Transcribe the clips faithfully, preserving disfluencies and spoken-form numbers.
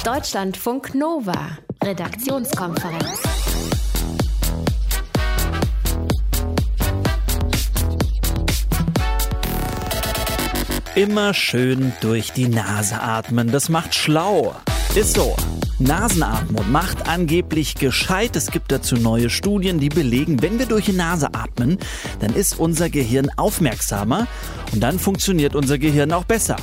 Deutschlandfunk Nova, Redaktionskonferenz. Immer schön durch die Nase atmen, das macht schlau. Ist so. Nasenatmung macht angeblich gescheit. Es gibt dazu neue Studien, die belegen, wenn wir durch die Nase atmen, dann ist unser Gehirn aufmerksamer und dann funktioniert unser Gehirn auch besser.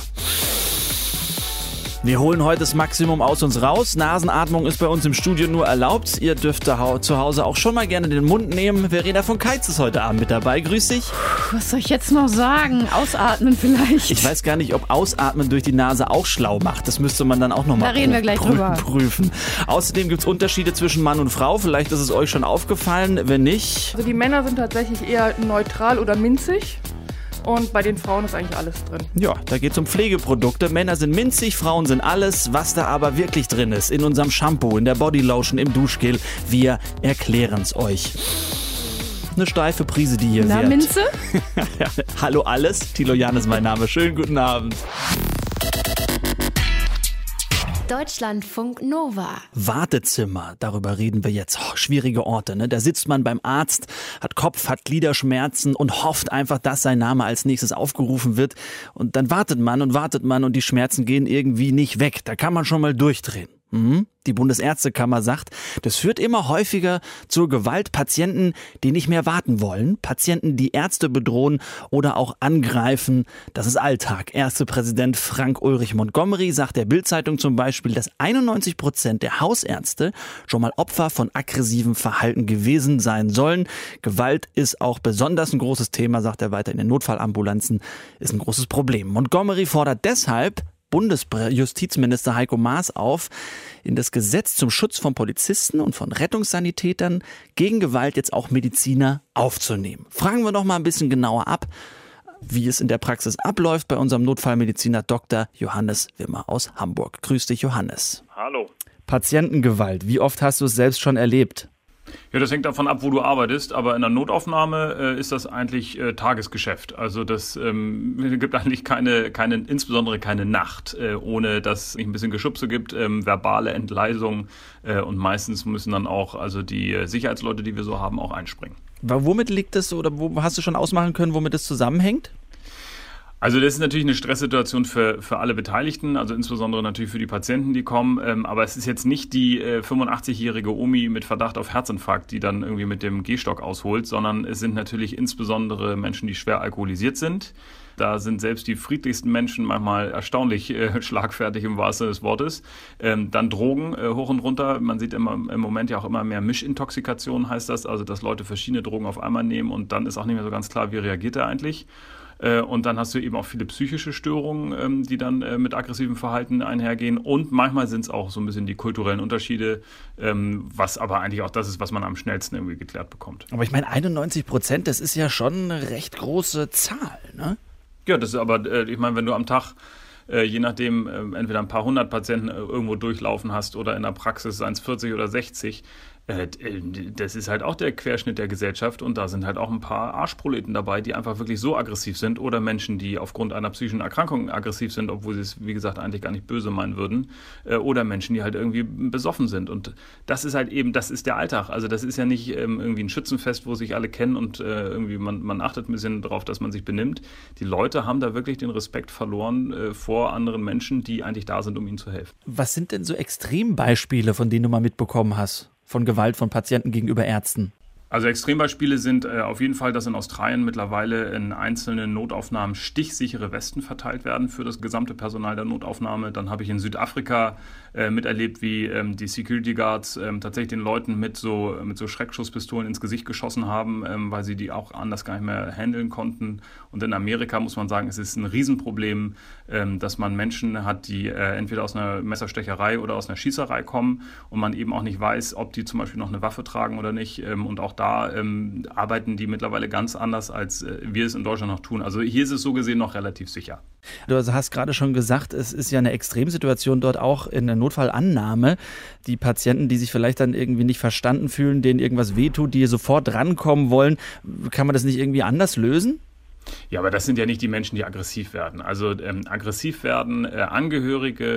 Wir holen heute das Maximum aus uns raus. Nasenatmung ist bei uns im Studio nur erlaubt. Ihr dürft zu Hause auch schon mal gerne den Mund nehmen. Verena von Keitz ist heute Abend mit dabei. Grüß dich. Was soll ich jetzt noch sagen? Ausatmen vielleicht? Ich weiß gar nicht, ob Ausatmen durch die Nase auch schlau macht. Das müsste man dann auch nochmal Da reden wir gleich drüber. prüfen. Außerdem gibt es Unterschiede zwischen Mann und Frau. Vielleicht ist es euch schon aufgefallen. Wenn nicht... Also die Männer sind tatsächlich eher neutral oder minzig. Und bei den Frauen ist eigentlich alles drin. Ja, da geht es um Pflegeprodukte. Männer sind minzig, Frauen sind alles. Was da aber wirklich drin ist, in unserem Shampoo, in der Bodylotion, im Duschgel, wir erklären es euch. Eine steife Prise, die hier Na, wird. Minze? Hallo alles, Thilo Jahn ist mein Name. Schönen guten Abend. Deutschlandfunk Nova. Wartezimmer, darüber reden wir jetzt. Oh, schwierige Orte, ne? Da sitzt man beim Arzt, hat Kopf, hat Gliederschmerzen und hofft einfach, dass sein Name als nächstes aufgerufen wird. Und dann wartet man und wartet man und die Schmerzen gehen irgendwie nicht weg. Da kann man schon mal durchdrehen. Mhm. Die Bundesärztekammer sagt, das führt immer häufiger zur Gewalt. Patienten, die nicht mehr warten wollen, Patienten, die Ärzte bedrohen oder auch angreifen. Das ist Alltag. Ärztepräsident Frank-Ulrich Montgomery sagt der Bild-Zeitung zum Beispiel, dass einundneunzig Prozent der Hausärzte schon mal Opfer von aggressivem Verhalten gewesen sein sollen. Gewalt ist auch besonders ein großes Thema, sagt er weiter. In den Notfallambulanzen ist ein großes Problem. Montgomery fordert deshalb Bundesjustizminister Heiko Maas auf, in das Gesetz zum Schutz von Polizisten und von Rettungssanitätern gegen Gewalt jetzt auch Mediziner aufzunehmen. Fragen wir doch mal ein bisschen genauer ab, wie es in der Praxis abläuft bei unserem Notfallmediziner Doktor Johannes Wimmer aus Hamburg. Grüß dich, Johannes. Hallo. Patientengewalt, wie oft hast du es selbst schon erlebt? Ja, das hängt davon ab, wo du arbeitest, aber in der Notaufnahme äh, ist das eigentlich äh, Tagesgeschäft. Also das ähm, gibt eigentlich keine, keine, insbesondere keine Nacht, äh, ohne dass es ein bisschen Geschubse gibt, ähm, verbale Entgleisung äh, und meistens müssen dann auch also die äh, Sicherheitsleute, die wir so haben, auch einspringen. Womit liegt das oder wo hast du schon ausmachen können, womit es zusammenhängt? Also das ist natürlich eine Stresssituation für, für alle Beteiligten, also insbesondere natürlich für die Patienten, die kommen. Ähm, aber es ist jetzt nicht die äh, fünfundachtzig-jährige Omi mit Verdacht auf Herzinfarkt, die dann irgendwie mit dem Gehstock ausholt, sondern es sind natürlich insbesondere Menschen, die schwer alkoholisiert sind. Da sind selbst die friedlichsten Menschen manchmal erstaunlich äh, schlagfertig im wahrsten Sinne des Wortes. Ähm, dann Drogen äh, hoch und runter. Man sieht immer im Moment ja auch immer mehr Mischintoxikation, heißt das. Also dass Leute verschiedene Drogen auf einmal nehmen und dann ist auch nicht mehr so ganz klar, wie reagiert er eigentlich. Und dann hast du eben auch viele psychische Störungen, die dann mit aggressivem Verhalten einhergehen. Und manchmal sind es auch so ein bisschen die kulturellen Unterschiede, was aber eigentlich auch das ist, was man am schnellsten irgendwie geklärt bekommt. Aber ich meine, einundneunzig Prozent, das ist ja schon eine recht große Zahl, ne? Ja, das ist aber, ich meine, wenn du am Tag, je nachdem, entweder ein paar hundert Patienten irgendwo durchlaufen hast oder in der Praxis seien es vierzig oder sechzig, das ist halt auch der Querschnitt der Gesellschaft und da sind halt auch ein paar Arschproleten dabei, die einfach wirklich so aggressiv sind oder Menschen, die aufgrund einer psychischen Erkrankung aggressiv sind, obwohl sie es, wie gesagt, eigentlich gar nicht böse meinen würden oder Menschen, die halt irgendwie besoffen sind und das ist halt eben, das ist der Alltag, also das ist ja nicht irgendwie ein Schützenfest, wo sich alle kennen und irgendwie man, man achtet ein bisschen darauf, dass man sich benimmt. Die Leute haben da wirklich den Respekt verloren vor anderen Menschen, die eigentlich da sind, um ihnen zu helfen. Was sind denn so Extrembeispiele, von denen du mal mitbekommen hast? Von Gewalt von Patienten gegenüber Ärzten? Also Extrembeispiele sind äh, auf jeden Fall, dass in Australien mittlerweile in einzelnen Notaufnahmen stichsichere Westen verteilt werden für das gesamte Personal der Notaufnahme. Dann habe ich in Südafrika äh, miterlebt, wie ähm, die Security Guards ähm, tatsächlich den Leuten mit so, mit so Schreckschusspistolen ins Gesicht geschossen haben, ähm, weil sie die auch anders gar nicht mehr handeln konnten. Und in Amerika muss man sagen, es ist ein Riesenproblem, ähm, dass man Menschen hat, die äh, entweder aus einer Messerstecherei oder aus einer Schießerei kommen und man eben auch nicht weiß, ob die zum Beispiel noch eine Waffe tragen oder nicht. Ähm, und auch da ähm, arbeiten die mittlerweile ganz anders, als äh, wir es in Deutschland noch tun. Also hier ist es so gesehen noch relativ sicher. Du hast gerade schon gesagt, es ist ja eine Extremsituation dort auch in der Notfallannahme. Die Patienten, die sich vielleicht dann irgendwie nicht verstanden fühlen, denen irgendwas wehtut, die sofort rankommen wollen, kann man das nicht irgendwie anders lösen? Ja, aber das sind ja nicht die Menschen, die aggressiv werden. Also ähm, aggressiv werden äh, Angehörige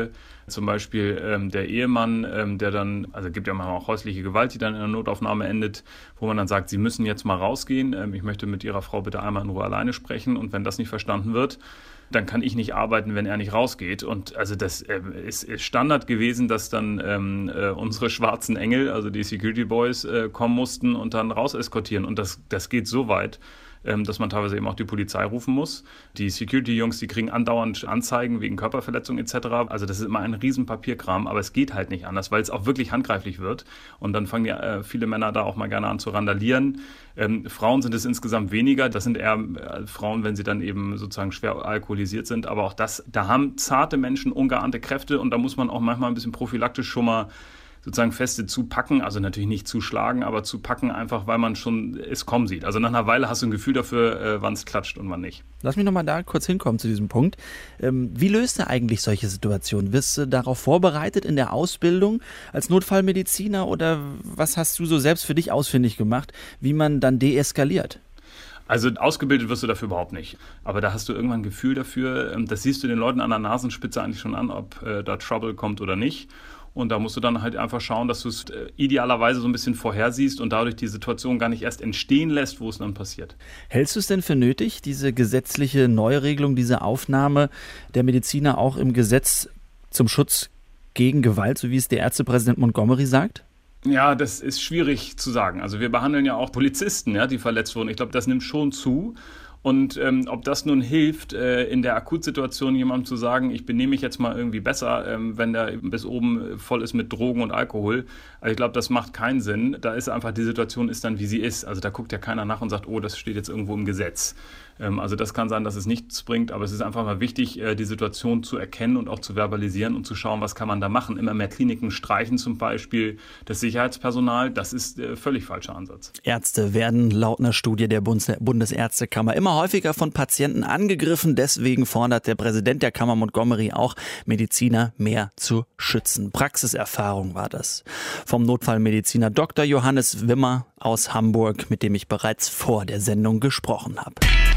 Zum Beispiel ähm, der Ehemann, ähm, der dann, also es gibt ja manchmal auch häusliche Gewalt, die dann in der Notaufnahme endet, wo man dann sagt, Sie müssen jetzt mal rausgehen, ähm, ich möchte mit Ihrer Frau bitte einmal in Ruhe alleine sprechen, und wenn das nicht verstanden wird, dann kann ich nicht arbeiten, wenn er nicht rausgeht. Und also das äh, ist, ist Standard gewesen, dass dann ähm, äh, unsere schwarzen Engel, also die Security Boys, äh, kommen mussten und dann raus eskortieren. Und das, das geht so weit, ähm, dass man teilweise eben auch die Polizei rufen muss. Die Security-Jungs, die kriegen andauernd Anzeigen wegen Körperverletzung et cetera. Also das ist immer ein riesen Papierkram, aber es geht halt nicht anders, weil es auch wirklich handgreiflich wird. Und dann fangen ja äh, viele Männer da auch mal gerne an zu randalieren. Ähm, Frauen sind es insgesamt weniger. Das sind eher äh, Frauen, wenn sie dann eben sozusagen schwer alkoholisiert sind. Aber auch das, da haben zarte Menschen ungeahnte Kräfte, und da muss man auch manchmal ein bisschen prophylaktisch schon mal sozusagen Feste zupacken, also natürlich nicht zuschlagen, aber zupacken, einfach weil man schon es kommen sieht. Also nach einer Weile hast du ein Gefühl dafür, äh, wann es klatscht und wann nicht. Lass mich nochmal da kurz hinkommen zu diesem Punkt. Ähm, wie löst du eigentlich solche Situationen? Wirst du darauf vorbereitet in der Ausbildung als Notfallmediziner, oder was hast du so selbst für dich ausfindig gemacht, wie man dann deeskaliert? Also ausgebildet wirst du dafür überhaupt nicht. Aber da hast du irgendwann ein Gefühl dafür, das siehst du den Leuten an der Nasenspitze eigentlich schon an, ob äh, da Trouble kommt oder nicht. Und da musst du dann halt einfach schauen, dass du es idealerweise so ein bisschen vorhersiehst und dadurch die Situation gar nicht erst entstehen lässt, wo es dann passiert. Hältst du es denn für nötig, diese gesetzliche Neuregelung, diese Aufnahme der Mediziner auch im Gesetz zum Schutz gegen Gewalt, so wie es der Ärztepräsident Montgomery sagt? Ja, das ist schwierig zu sagen. Also wir behandeln ja auch Polizisten, ja, die verletzt wurden. Ich glaube, das nimmt schon zu. Und ähm, ob das nun hilft, äh, in der Akutsituation jemandem zu sagen, ich benehme mich jetzt mal irgendwie besser, ähm, wenn der bis oben voll ist mit Drogen und Alkohol. Also ich glaube, das macht keinen Sinn. Da ist einfach, die Situation ist dann, wie sie ist. Also da guckt ja keiner nach und sagt, oh, das steht jetzt irgendwo im Gesetz. Ähm, also das kann sein, dass es nichts bringt, aber es ist einfach mal wichtig, äh, die Situation zu erkennen und auch zu verbalisieren und zu schauen, was kann man da machen. Immer mehr Kliniken streichen zum Beispiel das Sicherheitspersonal. Das ist äh, völlig falscher Ansatz. Ärzte werden laut einer Studie der Bundes- Bundesärztekammer immer häufiger von Patienten angegriffen. Deswegen fordert der Präsident der Kammer Montgomery auch, Mediziner mehr zu schützen. Praxiserfahrung war das vom Notfallmediziner Doktor Johannes Wimmer aus Hamburg, mit dem ich bereits vor der Sendung gesprochen habe.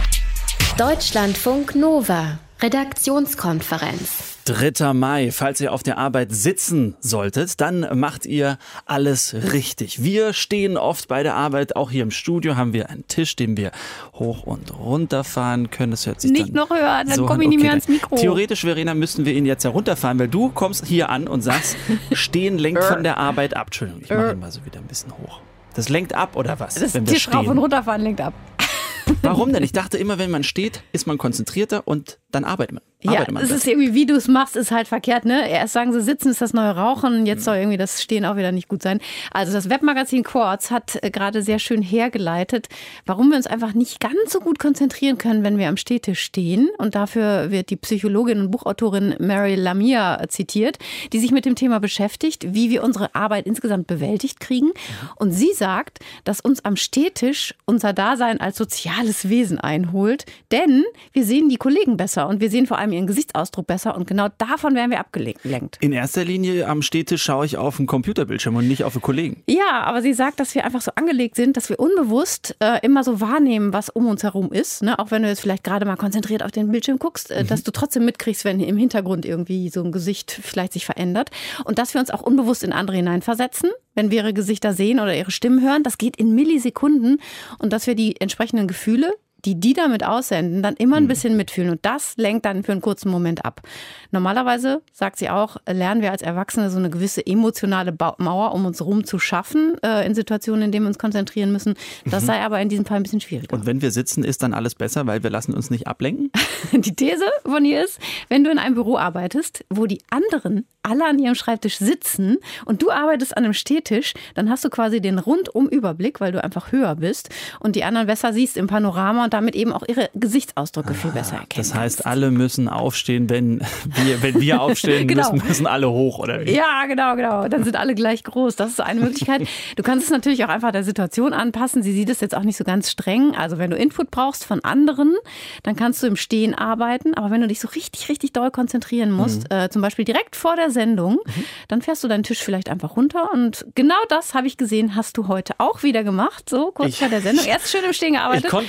Deutschlandfunk Nova, Redaktionskonferenz. dritter Mai, falls ihr auf der Arbeit sitzen solltet, dann macht ihr alles richtig. Wir stehen oft bei der Arbeit, auch hier im Studio haben wir einen Tisch, den wir hoch und runter fahren können. Das hört sich nicht dann noch höher, dann so komme ich an. nicht mehr Okay, ans Mikro. Theoretisch, Verena, müssten wir ihn jetzt herunterfahren, weil du kommst hier an und sagst, stehen lenkt von der Arbeit ab. Entschuldigung, ich mache ihn mal so wieder ein bisschen hoch. Das lenkt ab oder was? Das wenn wir Tisch rauf stehen? und runterfahren lenkt ab. Warum denn? Ich dachte immer, wenn man steht, ist man konzentrierter und dann arbeitet man. Ja, es ist irgendwie, wie du es machst, ist halt verkehrt, ne? Erst sagen sie, sitzen ist das neue Rauchen, jetzt soll irgendwie das Stehen auch wieder nicht gut sein. Also das Webmagazin Quartz hat äh, gerade sehr schön hergeleitet, warum wir uns einfach nicht ganz so gut konzentrieren können, wenn wir am Stehtisch stehen. Und dafür wird die Psychologin und Buchautorin Mary Lamia zitiert, die sich mit dem Thema beschäftigt, wie wir unsere Arbeit insgesamt bewältigt kriegen. Und sie sagt, dass uns am Stehtisch unser Dasein als soziales Wesen einholt, denn wir sehen die Kollegen besser und wir sehen vor allem ihren Gesichtsausdruck besser und genau davon werden wir abgelenkt. In erster Linie am Stehtisch schaue ich auf den Computerbildschirm und nicht auf die Kollegen. Ja, aber sie sagt, dass wir einfach so angelegt sind, dass wir unbewusst äh, immer so wahrnehmen, was um uns herum ist. Ne? Auch wenn du jetzt vielleicht gerade mal konzentriert auf den Bildschirm guckst, äh, mhm. dass du trotzdem mitkriegst, wenn im Hintergrund irgendwie so ein Gesicht vielleicht sich verändert. Und dass wir uns auch unbewusst in andere hineinversetzen, wenn wir ihre Gesichter sehen oder ihre Stimmen hören. Das geht in Millisekunden. Und dass wir die entsprechenden Gefühle, die die damit aussenden, dann immer ein bisschen mitfühlen. Und das lenkt dann für einen kurzen Moment ab. Normalerweise, sagt sie auch, lernen wir als Erwachsene so eine gewisse emotionale Mauer um uns herum zu schaffen, äh, in Situationen, in denen wir uns konzentrieren müssen. Das sei aber in diesem Fall ein bisschen schwieriger. Und wenn wir sitzen, ist dann alles besser, weil wir lassen uns nicht ablenken? Die These von ihr ist, wenn du in einem Büro arbeitest, wo die anderen alle an ihrem Schreibtisch sitzen und du arbeitest an einem Stehtisch, dann hast du quasi den Rundum-Überblick, weil du einfach höher bist und die anderen besser siehst im Panorama und damit eben auch ihre Gesichtsausdrücke viel besser erkennen. Das heißt, alle müssen aufstehen, wenn wir, wenn wir aufstehen genau. müssen, müssen alle hoch, oder wie? Ja, genau, genau. Dann sind alle gleich groß. Das ist eine Möglichkeit. Du kannst es natürlich auch einfach der Situation anpassen. Sie sieht es jetzt auch nicht so ganz streng. Also wenn du Input brauchst von anderen, dann kannst du im Stehen arbeiten. Aber wenn du dich so richtig, richtig doll konzentrieren musst, mhm. äh, zum Beispiel direkt vor der Sendung, mhm. dann fährst du deinen Tisch vielleicht einfach runter. Und genau das, habe ich gesehen, hast du heute auch wieder gemacht. So kurz ich, vor der Sendung. Erst schön im Stehen gearbeitet. Ich konnte nicht mehr. Mein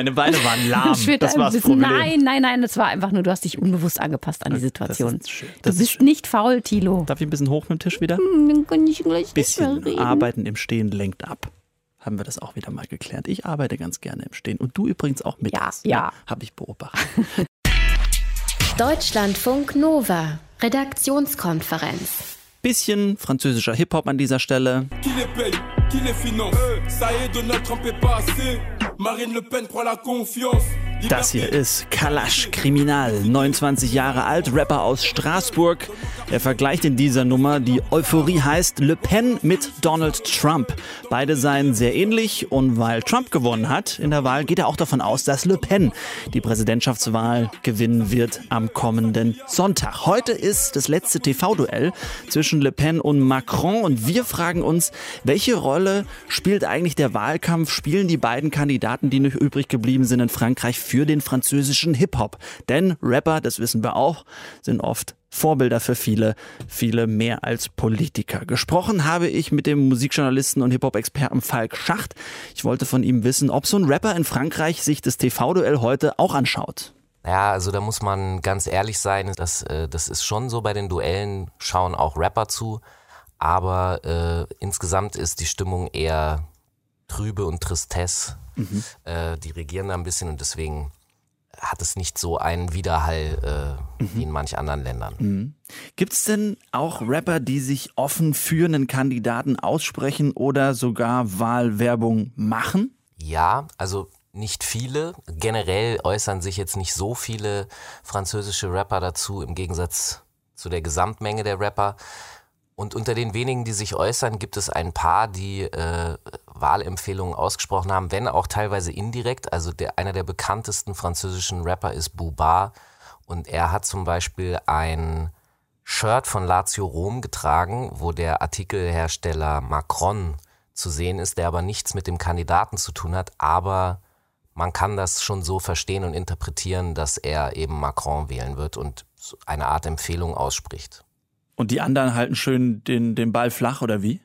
Meine Beine waren lahm. Schwert Das ein war das bisschen. Problem. Nein, nein, nein, das war einfach nur, du hast dich unbewusst angepasst an die Situation. Das ist schön. Das du bist nicht faul, Thilo. Darf ich ein bisschen hoch mit dem Tisch wieder? Hm, dann kann ich gleich Bisschen nicht mehr reden. Arbeiten im Stehen lenkt ab. Haben wir das auch wieder mal geklärt. Ich arbeite ganz gerne im Stehen. Und du übrigens auch mittags. Ja, ja. Habe ich beobachtet. Deutschlandfunk Nova. Redaktionskonferenz. Bisschen französischer Hip-Hop an dieser Stelle. Qui les paye, qui les finance? Ça y est, Donald Trump est passé. Marine Le Pen prend la confiance. Das hier ist Kalash Kriminal, neunundzwanzig Jahre alt, Rapper aus Straßburg. Er vergleicht in dieser Nummer, die Euphorie heißt, Le Pen mit Donald Trump. Beide seien sehr ähnlich und weil Trump gewonnen hat in der Wahl, geht er auch davon aus, dass Le Pen die Präsidentschaftswahl gewinnen wird am kommenden Sonntag. Heute ist das letzte T V-Duell zwischen Le Pen und Macron und wir fragen uns, welche Rolle spielt eigentlich der Wahlkampf, spielen die beiden Kandidaten, die noch übrig geblieben sind in Frankreich, für den französischen Hip-Hop. Denn Rapper, das wissen wir auch, sind oft Vorbilder für viele, viele mehr als Politiker. Gesprochen habe ich mit dem Musikjournalisten und Hip-Hop-Experten Falk Schacht. Ich wollte von ihm wissen, ob so ein Rapper in Frankreich sich das T V-Duell heute auch anschaut. Ja, also da muss man ganz ehrlich sein, das, äh, das ist schon so, bei den Duellen schauen auch Rapper zu, aber äh, insgesamt ist die Stimmung eher trübe und Tristesse. Mhm. Äh, die regieren da ein bisschen und deswegen hat es nicht so einen Widerhall äh, mhm. wie in manch anderen Ländern. Mhm. Gibt es denn auch Rapper, die sich offen für einen Kandidaten aussprechen oder sogar Wahlwerbung machen? Ja, also nicht viele. Generell äußern sich jetzt nicht so viele französische Rapper dazu, im Gegensatz zu der Gesamtmenge der Rapper. Und unter den wenigen, die sich äußern, gibt es ein paar, die äh, Wahlempfehlungen ausgesprochen haben, wenn auch teilweise indirekt. Also der, einer der bekanntesten französischen Rapper ist Booba und er hat zum Beispiel ein Shirt von Lazio Rom getragen, wo der Artikelhersteller Macron zu sehen ist, der aber nichts mit dem Kandidaten zu tun hat, aber man kann das schon so verstehen und interpretieren, dass er eben Macron wählen wird und eine Art Empfehlung ausspricht. Und die anderen halten schön den, den Ball flach, oder wie?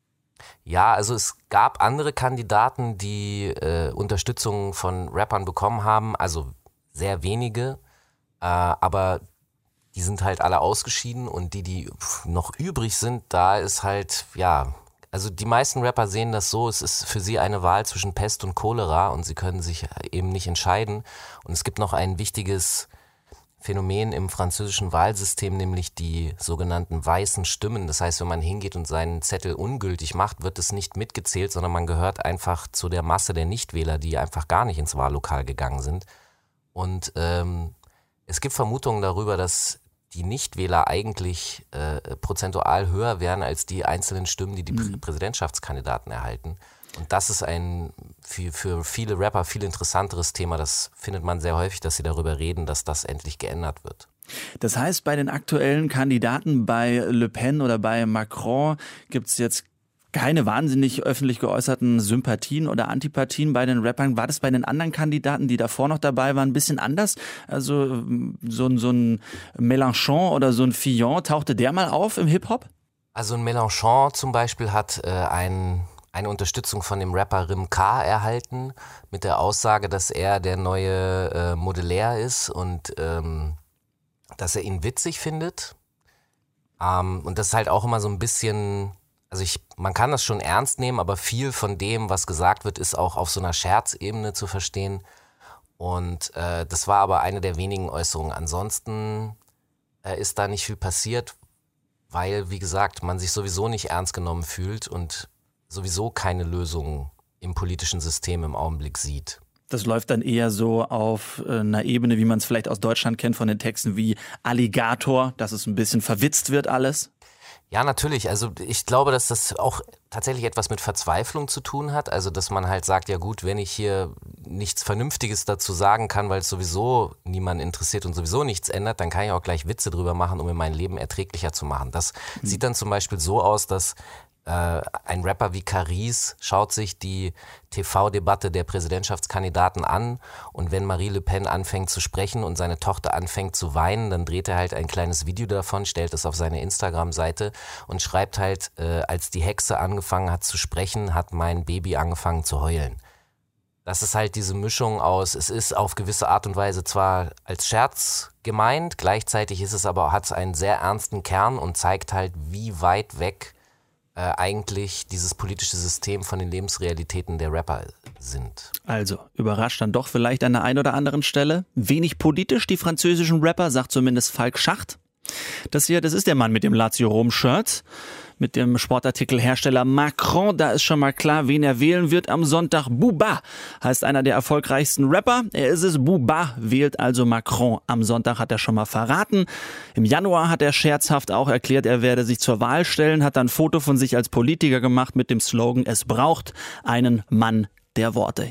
Ja, also es gab andere Kandidaten, die äh, Unterstützung von Rappern bekommen haben, also sehr wenige, äh, aber die sind halt alle ausgeschieden und die, die noch übrig sind, da ist halt, ja, also die meisten Rapper sehen das so, es ist für sie eine Wahl zwischen Pest und Cholera und sie können sich eben nicht entscheiden. Und es gibt noch ein wichtiges Phänomen im französischen Wahlsystem, nämlich die sogenannten weißen Stimmen. Das heißt, wenn man hingeht und seinen Zettel ungültig macht, wird es nicht mitgezählt, sondern man gehört einfach zu der Masse der Nichtwähler, die einfach gar nicht ins Wahllokal gegangen sind. Und ähm, es gibt Vermutungen darüber, dass die Nichtwähler eigentlich äh, prozentual höher wären als die einzelnen Stimmen, die die mhm. Präsidentschaftskandidaten erhalten. Und das ist ein für, für viele Rapper viel interessanteres Thema. Das findet man sehr häufig, dass sie darüber reden, dass das endlich geändert wird. Das heißt, bei den aktuellen Kandidaten, bei Le Pen oder bei Macron, gibt es jetzt keine wahnsinnig öffentlich geäußerten Sympathien oder Antipathien bei den Rappern. War das bei den anderen Kandidaten, die davor noch dabei waren, ein bisschen anders? Also so, ein so ein Mélenchon oder so ein Fillon, tauchte der mal auf im Hip-Hop? Also ein Mélenchon zum Beispiel hat äh, ein... eine Unterstützung von dem Rapper Rim K erhalten, mit der Aussage, dass er der neue äh, Modellär ist und ähm, dass er ihn witzig findet. Ähm, und das ist halt auch immer so ein bisschen, also ich, man kann das schon ernst nehmen, aber viel von dem, was gesagt wird, ist auch auf so einer Scherzebene zu verstehen. Und äh, das war aber eine der wenigen Äußerungen. Ansonsten äh, ist da nicht viel passiert, weil, wie gesagt, man sich sowieso nicht ernst genommen fühlt und sowieso keine Lösung im politischen System im Augenblick sieht. Das läuft dann eher so auf einer Ebene, wie man es vielleicht aus Deutschland kennt, von den Texten wie Alligator, dass es ein bisschen verwitzt wird alles? Ja, natürlich. Also ich glaube, dass das auch tatsächlich etwas mit Verzweiflung zu tun hat. Also dass man halt sagt, ja gut, wenn ich hier nichts Vernünftiges dazu sagen kann, weil es sowieso niemanden interessiert und sowieso nichts ändert, dann kann ich auch gleich Witze drüber machen, um mir mein Leben erträglicher zu machen. Das mhm. sieht dann zum Beispiel so aus, dass ein Rapper wie Caris schaut sich die T V-Debatte der Präsidentschaftskandidaten an und wenn Marie Le Pen anfängt zu sprechen und seine Tochter anfängt zu weinen, dann dreht er halt ein kleines Video davon, stellt es auf seine Instagram-Seite und schreibt halt, äh, als die Hexe angefangen hat zu sprechen, hat mein Baby angefangen zu heulen. Das ist halt diese Mischung aus, es ist auf gewisse Art und Weise zwar als Scherz gemeint, gleichzeitig ist es aber, hat es einen sehr ernsten Kern und zeigt halt, wie weit weg äh, eigentlich dieses politische System von den Lebensrealitäten der Rapper sind. Also, überrascht dann doch vielleicht an der einen oder anderen Stelle. Wenig politisch, die französischen Rapper, sagt zumindest Falk Schacht. Das hier, das ist der Mann mit dem Lazio Rom-Shirt, mit dem Sportartikelhersteller Macron. Da ist schon mal klar, wen er wählen wird am Sonntag. Booba heißt einer der erfolgreichsten Rapper. Er ist es, Booba wählt also Macron. Am Sonntag hat er schon mal verraten. Im Januar hat er scherzhaft auch erklärt, er werde sich zur Wahl stellen, hat dann ein Foto von sich als Politiker gemacht mit dem Slogan, es braucht einen Mann der Worte.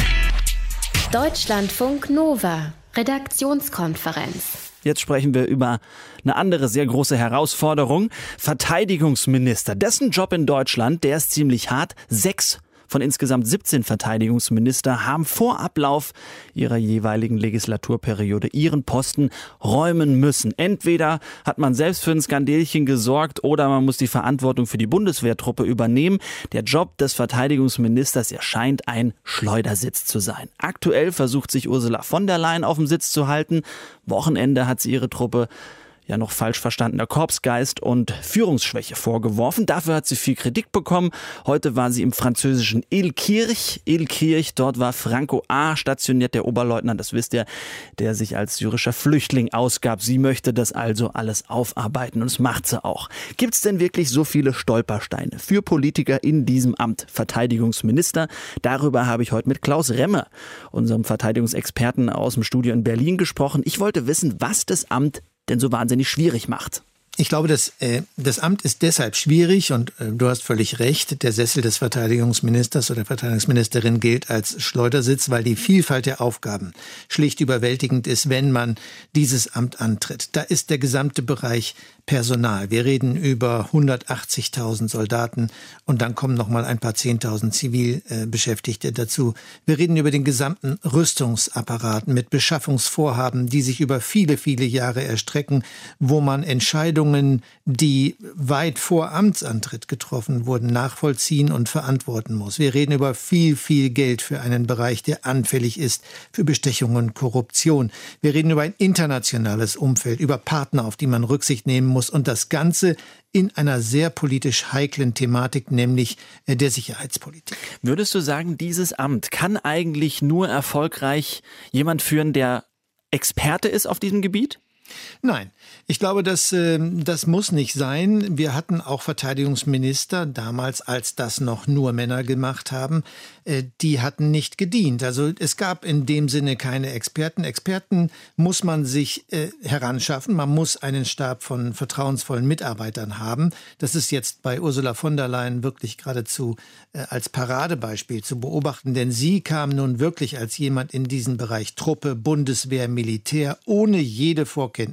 Deutschlandfunk Nova, Redaktionskonferenz. Jetzt sprechen wir über eine andere sehr große Herausforderung. Verteidigungsminister. Dessen Job in Deutschland, der ist ziemlich hart. Sechs von insgesamt siebzehn Verteidigungsminister haben vor Ablauf ihrer jeweiligen Legislaturperiode ihren Posten räumen müssen. Entweder hat man selbst für ein Skandelchen gesorgt oder man muss die Verantwortung für die Bundeswehrtruppe übernehmen. Der Job des Verteidigungsministers erscheint ein Schleudersitz zu sein. Aktuell versucht sich Ursula von der Leyen auf dem Sitz zu halten. Wochenende hat sie ihre Truppe ja noch falsch verstandener Korpsgeist und Führungsschwäche vorgeworfen. Dafür hat sie viel Kritik bekommen. Heute war sie im französischen Illkirch. Illkirch, dort war Franco A. stationiert, der Oberleutnant, das wisst ihr, der sich als syrischer Flüchtling ausgab. Sie möchte das also alles aufarbeiten und das macht sie auch. Gibt es denn wirklich so viele Stolpersteine für Politiker in diesem Amt? Verteidigungsminister. Darüber habe ich heute mit Klaus Remmer, unserem Verteidigungsexperten aus dem Studio in Berlin, gesprochen. Ich wollte wissen, was das Amt denn so wahnsinnig schwierig macht. Ich glaube, dass, äh, das Amt ist deshalb schwierig und äh, du hast völlig recht, der Sessel des Verteidigungsministers oder Verteidigungsministerin gilt als Schleudersitz, weil die Vielfalt der Aufgaben schlicht überwältigend ist, wenn man dieses Amt antritt. Da ist der gesamte Bereich Personal. Wir reden über hundertachtzigtausend Soldaten und dann kommen noch mal ein paar Zehntausend Zivilbeschäftigte dazu. Wir reden über den gesamten Rüstungsapparat mit Beschaffungsvorhaben, die sich über viele, viele Jahre erstrecken, wo man Entscheidungen, die weit vor Amtsantritt getroffen wurden, nachvollziehen und verantworten muss. Wir reden über viel, viel Geld für einen Bereich, der anfällig ist für Bestechung und Korruption. Wir reden über ein internationales Umfeld, über Partner, auf die man Rücksicht nehmen muss und das Ganze in einer sehr politisch heiklen Thematik, nämlich der Sicherheitspolitik. Würdest du sagen, dieses Amt kann eigentlich nur erfolgreich jemand führen, der Experte ist auf diesem Gebiet? Nein, ich glaube, das, äh, das muss nicht sein. Wir hatten auch Verteidigungsminister damals, als das noch nur Männer gemacht haben, äh, die hatten nicht gedient. Also es gab in dem Sinne keine Experten. Experten muss man sich äh, heranschaffen. Man muss einen Stab von vertrauensvollen Mitarbeitern haben. Das ist jetzt bei Ursula von der Leyen wirklich geradezu äh, als Paradebeispiel zu beobachten, denn sie kam nun wirklich als jemand in diesen Bereich Truppe, Bundeswehr, Militär, ohne jede Vorkenntnisse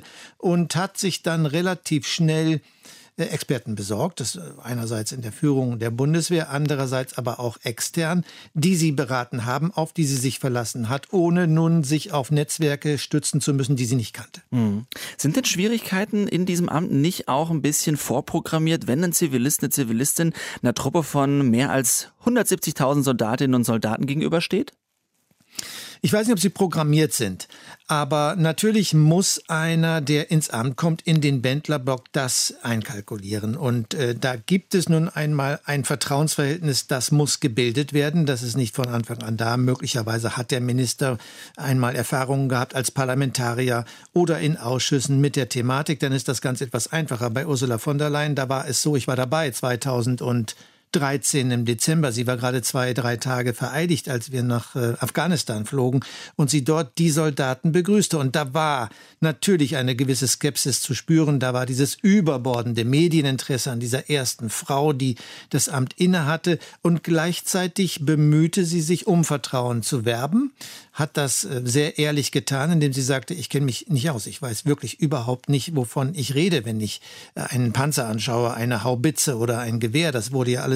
und hat sich dann relativ schnell äh, Experten besorgt. Das einerseits in der Führung der Bundeswehr, andererseits aber auch extern, die sie beraten haben, auf die sie sich verlassen hat, ohne nun sich auf Netzwerke stützen zu müssen, die sie nicht kannte. Mhm. Sind denn Schwierigkeiten in diesem Amt nicht auch ein bisschen vorprogrammiert, wenn ein Zivilist, eine Zivilistin einer Truppe von mehr als hundertsiebzigtausend Soldatinnen und Soldaten gegenübersteht? Ich weiß nicht, ob sie programmiert sind, aber natürlich muss einer, der ins Amt kommt, in den Bändlerblock das einkalkulieren. Und äh, da gibt es nun einmal ein Vertrauensverhältnis, das muss gebildet werden. Das ist nicht von Anfang an da. Möglicherweise hat der Minister einmal Erfahrungen gehabt als Parlamentarier oder in Ausschüssen mit der Thematik. Dann ist das ganz etwas einfacher. Bei Ursula von der Leyen, da war es so, ich war dabei zweitausenddreizehn im Dezember. Sie war gerade zwei, drei Tage vereidigt, als wir nach äh, Afghanistan flogen und sie dort die Soldaten begrüßte. Und da war natürlich eine gewisse Skepsis zu spüren. Da war dieses überbordende Medieninteresse an dieser ersten Frau, die das Amt innehatte. Und gleichzeitig bemühte sie sich, um Vertrauen zu werben. Hat das äh, sehr ehrlich getan, indem sie sagte, ich kenne mich nicht aus. Ich weiß wirklich überhaupt nicht, wovon ich rede, wenn ich äh, einen Panzer anschaue, eine Haubitze oder ein Gewehr. Das wurde ja alles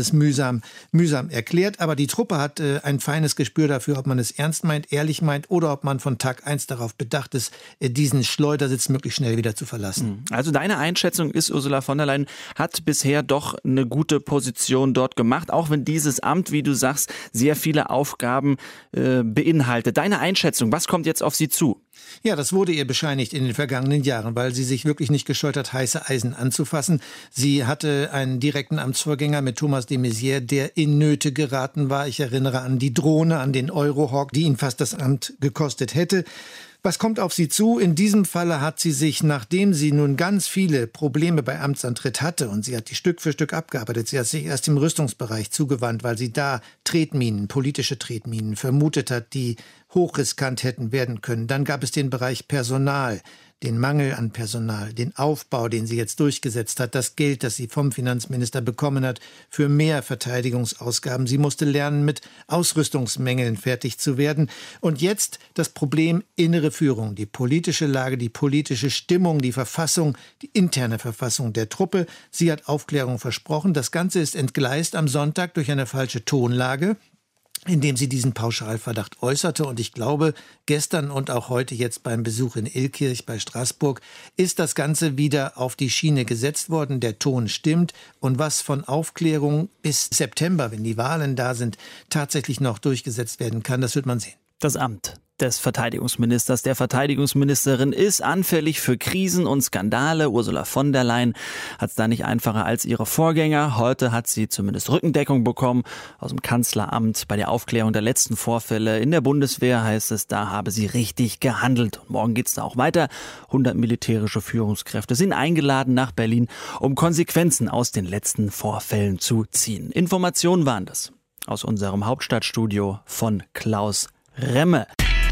alles mühsam, mühsam erklärt. Aber die Truppe hat äh, ein feines Gespür dafür, ob man es ernst meint, ehrlich meint oder ob man von Tag eins darauf bedacht ist, äh, diesen Schleudersitz möglichst schnell wieder zu verlassen. Also deine Einschätzung ist, Ursula von der Leyen hat bisher doch eine gute Position dort gemacht, auch wenn dieses Amt, wie du sagst, sehr viele Aufgaben äh, beinhaltet. Deine Einschätzung, was kommt jetzt auf sie zu? Ja, das wurde ihr bescheinigt in den vergangenen Jahren, weil sie sich wirklich nicht gescheut hat, heiße Eisen anzufassen. Sie hatte einen direkten Amtsvorgänger mit Thomas de Maizière, der in Nöte geraten war. Ich erinnere an die Drohne, an den Eurohawk, die ihn fast das Amt gekostet hätte. Was kommt auf sie zu? In diesem Falle hat sie sich, nachdem sie nun ganz viele Probleme bei Amtsantritt hatte und sie hat die Stück für Stück abgearbeitet, sie hat sich erst im Rüstungsbereich zugewandt, weil sie da Tretminen, politische Tretminen vermutet hat, die hochriskant hätten werden können. Dann gab es den Bereich Personal, den Mangel an Personal, den Aufbau, den sie jetzt durchgesetzt hat, das Geld, das sie vom Finanzminister bekommen hat, für mehr Verteidigungsausgaben. Sie musste lernen, mit Ausrüstungsmängeln fertig zu werden. Und jetzt das Problem innere Führung, die politische Lage, die politische Stimmung, die Verfassung, die interne Verfassung der Truppe. Sie hat Aufklärung versprochen. Das Ganze ist entgleist am Sonntag durch eine falsche Tonlage, indem sie diesen Pauschalverdacht äußerte. Und ich glaube, gestern und auch heute jetzt beim Besuch in Illkirch bei Straßburg ist das Ganze wieder auf die Schiene gesetzt worden. Der Ton stimmt. Und was von Aufklärung bis September, wenn die Wahlen da sind, tatsächlich noch durchgesetzt werden kann, das wird man sehen. Das Amt des Verteidigungsministers, der Verteidigungsministerin ist anfällig für Krisen und Skandale. Ursula von der Leyen hat es da nicht einfacher als ihre Vorgänger. Heute hat sie zumindest Rückendeckung bekommen aus dem Kanzleramt. Bei der Aufklärung der letzten Vorfälle in der Bundeswehr heißt es, da habe sie richtig gehandelt. Und morgen geht es da auch weiter. hundert militärische Führungskräfte sind eingeladen nach Berlin, um Konsequenzen aus den letzten Vorfällen zu ziehen. Informationen waren das aus unserem Hauptstadtstudio von Klaus Remme.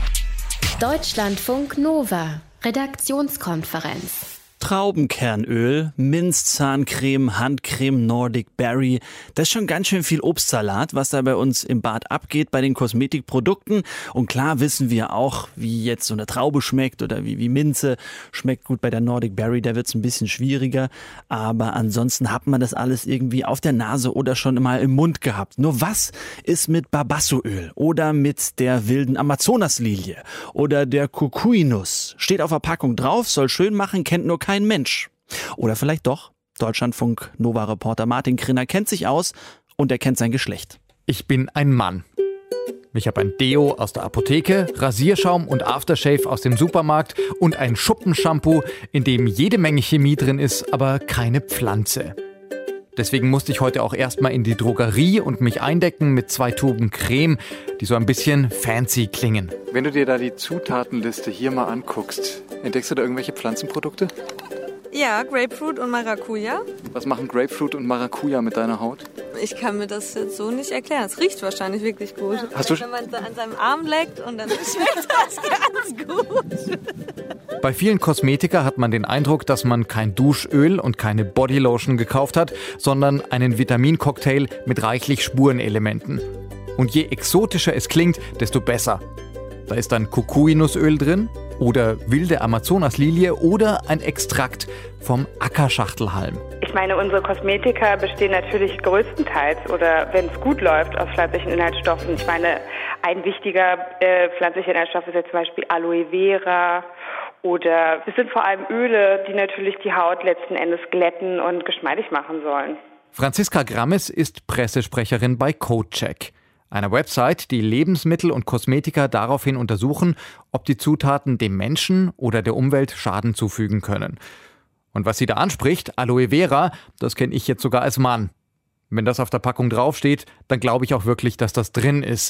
Deutschlandfunk Nova, Redaktionskonferenz. Traubenkernöl, Minzzahncreme, Handcreme, Nordic Berry. Das ist schon ganz schön viel Obstsalat, was da bei uns im Bad abgeht bei den Kosmetikprodukten. Und klar wissen wir auch, wie jetzt so eine Traube schmeckt oder wie, wie Minze. Schmeckt gut bei der Nordic Berry, da wird es ein bisschen schwieriger. Aber ansonsten hat man das alles irgendwie auf der Nase oder schon mal im Mund gehabt. Nur was ist mit Barbassoöl oder mit der wilden Amazonaslilie oder der Kukuinuss? Steht auf der Packung drauf, soll schön machen, kennt nur kein Mensch. Oder vielleicht doch. Deutschlandfunk Nova-Reporter Martin Krinner kennt sich aus und er kennt sein Geschlecht. Ich bin ein Mann. Ich habe ein Deo aus der Apotheke, Rasierschaum und Aftershave aus dem Supermarkt und ein Schuppenshampoo, in dem jede Menge Chemie drin ist, aber keine Pflanze. Deswegen musste ich heute auch erstmal in die Drogerie und mich eindecken mit zwei Tuben Creme, die so ein bisschen fancy klingen. Wenn du dir da die Zutatenliste hier mal anguckst, entdeckst du da irgendwelche Pflanzenprodukte? Ja, Grapefruit und Maracuja. Was machen Grapefruit und Maracuja mit deiner Haut? Ich kann mir das jetzt so nicht erklären. Es riecht wahrscheinlich wirklich gut. Hast du wenn man an seinem Arm leckt und dann schmeckt das ganz gut. Bei vielen Kosmetika hat man den Eindruck, dass man kein Duschöl und keine Bodylotion gekauft hat, sondern einen Vitamincocktail mit reichlich Spurenelementen. Und je exotischer es klingt, desto besser. Da ist dann Kukuinusöl drin oder wilde Amazonaslilie oder ein Extrakt vom Ackerschachtelhalm. Ich meine, unsere Kosmetika bestehen natürlich größtenteils oder wenn es gut läuft aus pflanzlichen Inhaltsstoffen. Ich meine, ein wichtiger äh, pflanzlicher Inhaltsstoff ist jetzt zum Beispiel Aloe Vera oder es sind vor allem Öle, die natürlich die Haut letzten Endes glätten und geschmeidig machen sollen. Franziska Grammes ist Pressesprecherin bei CodeCheck, einer Website, die Lebensmittel und Kosmetika daraufhin untersuchen, ob die Zutaten dem Menschen oder der Umwelt Schaden zufügen können. Und was sie da anspricht, Aloe Vera, das kenne ich jetzt sogar als Mann. Wenn das auf der Packung draufsteht, dann glaube ich auch wirklich, dass das drin ist.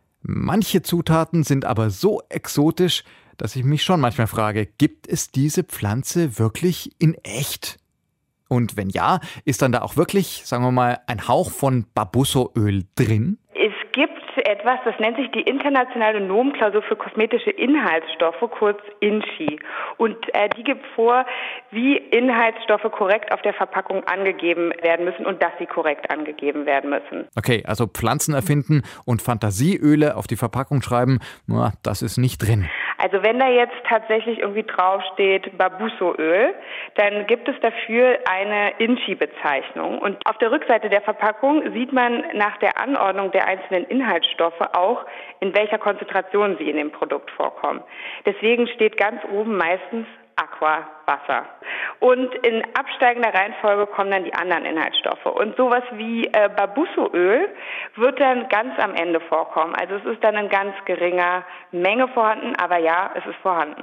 Manche Zutaten sind aber so exotisch, dass ich mich schon manchmal frage, gibt es diese Pflanze wirklich in echt? Und wenn ja, ist dann da auch wirklich, sagen wir mal, ein Hauch von Barbussoöl drin? Es gibt etwas, das nennt sich die internationale Normenklausur für kosmetische Inhaltsstoffe, kurz I N C I. Und äh, die gibt vor, wie Inhaltsstoffe korrekt auf der Verpackung angegeben werden müssen und dass sie korrekt angegeben werden müssen. Okay, also Pflanzen erfinden und Fantasieöle auf die Verpackung schreiben, na, das ist nicht drin. Also wenn da jetzt tatsächlich irgendwie draufsteht Babuso-Öl, dann gibt es dafür eine Inchi-Bezeichnung. Und auf der Rückseite der Verpackung sieht man nach der Anordnung der einzelnen Inhaltsstoffe auch, in welcher Konzentration sie in dem Produkt vorkommen. Deswegen steht ganz oben meistens Aqua, Wasser. Und in absteigender Reihenfolge kommen dann die anderen Inhaltsstoffe. Und sowas wie äh, Babuso-Öl wird dann ganz am Ende vorkommen. Also es ist dann in ganz geringer Menge vorhanden, aber ja, es ist vorhanden.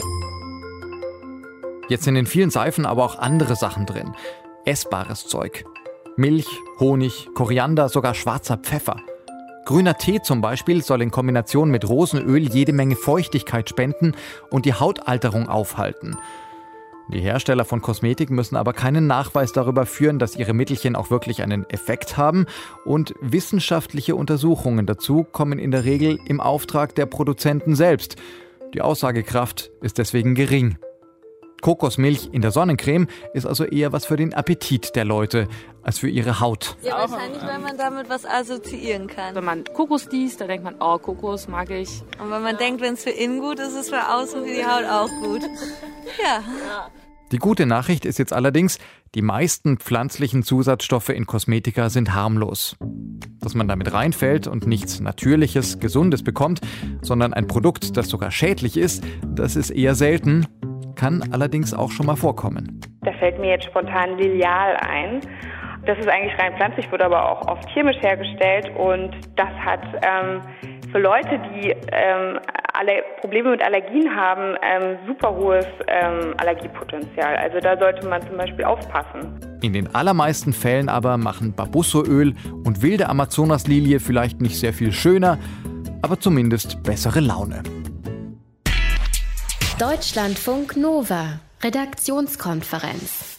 Jetzt sind in vielen Seifen aber auch andere Sachen drin. Essbares Zeug. Milch, Honig, Koriander, sogar schwarzer Pfeffer. Grüner Tee zum Beispiel soll in Kombination mit Rosenöl jede Menge Feuchtigkeit spenden und die Hautalterung aufhalten. Die Hersteller von Kosmetik müssen aber keinen Nachweis darüber führen, dass ihre Mittelchen auch wirklich einen Effekt haben. Und wissenschaftliche Untersuchungen dazu kommen in der Regel im Auftrag der Produzenten selbst. Die Aussagekraft ist deswegen gering. Kokosmilch in der Sonnencreme ist also eher was für den Appetit der Leute als für ihre Haut. Ja, wahrscheinlich, weil man damit was assoziieren kann. Wenn man Kokos liest, da denkt man, oh, Kokos mag ich. Und wenn man denkt, wenn es für innen gut ist, ist es für außen für die Haut auch gut. Ja. Die gute Nachricht ist jetzt allerdings, die meisten pflanzlichen Zusatzstoffe in Kosmetika sind harmlos. Dass man damit reinfällt und nichts Natürliches, Gesundes bekommt, sondern ein Produkt, das sogar schädlich ist, das ist eher selten. Kann allerdings auch schon mal vorkommen. Da fällt mir jetzt spontan Lilial ein. Das ist eigentlich rein pflanzlich, wird aber auch oft chemisch hergestellt und das hat ähm, für Leute, die ähm, alle Probleme mit Allergien haben, ähm, super hohes ähm, Allergiepotenzial. Also da sollte man zum Beispiel aufpassen. In den allermeisten Fällen aber machen Babuso-Öl und wilde Amazonaslilie vielleicht nicht sehr viel schöner, aber zumindest bessere Laune. Deutschlandfunk Nova, Redaktionskonferenz.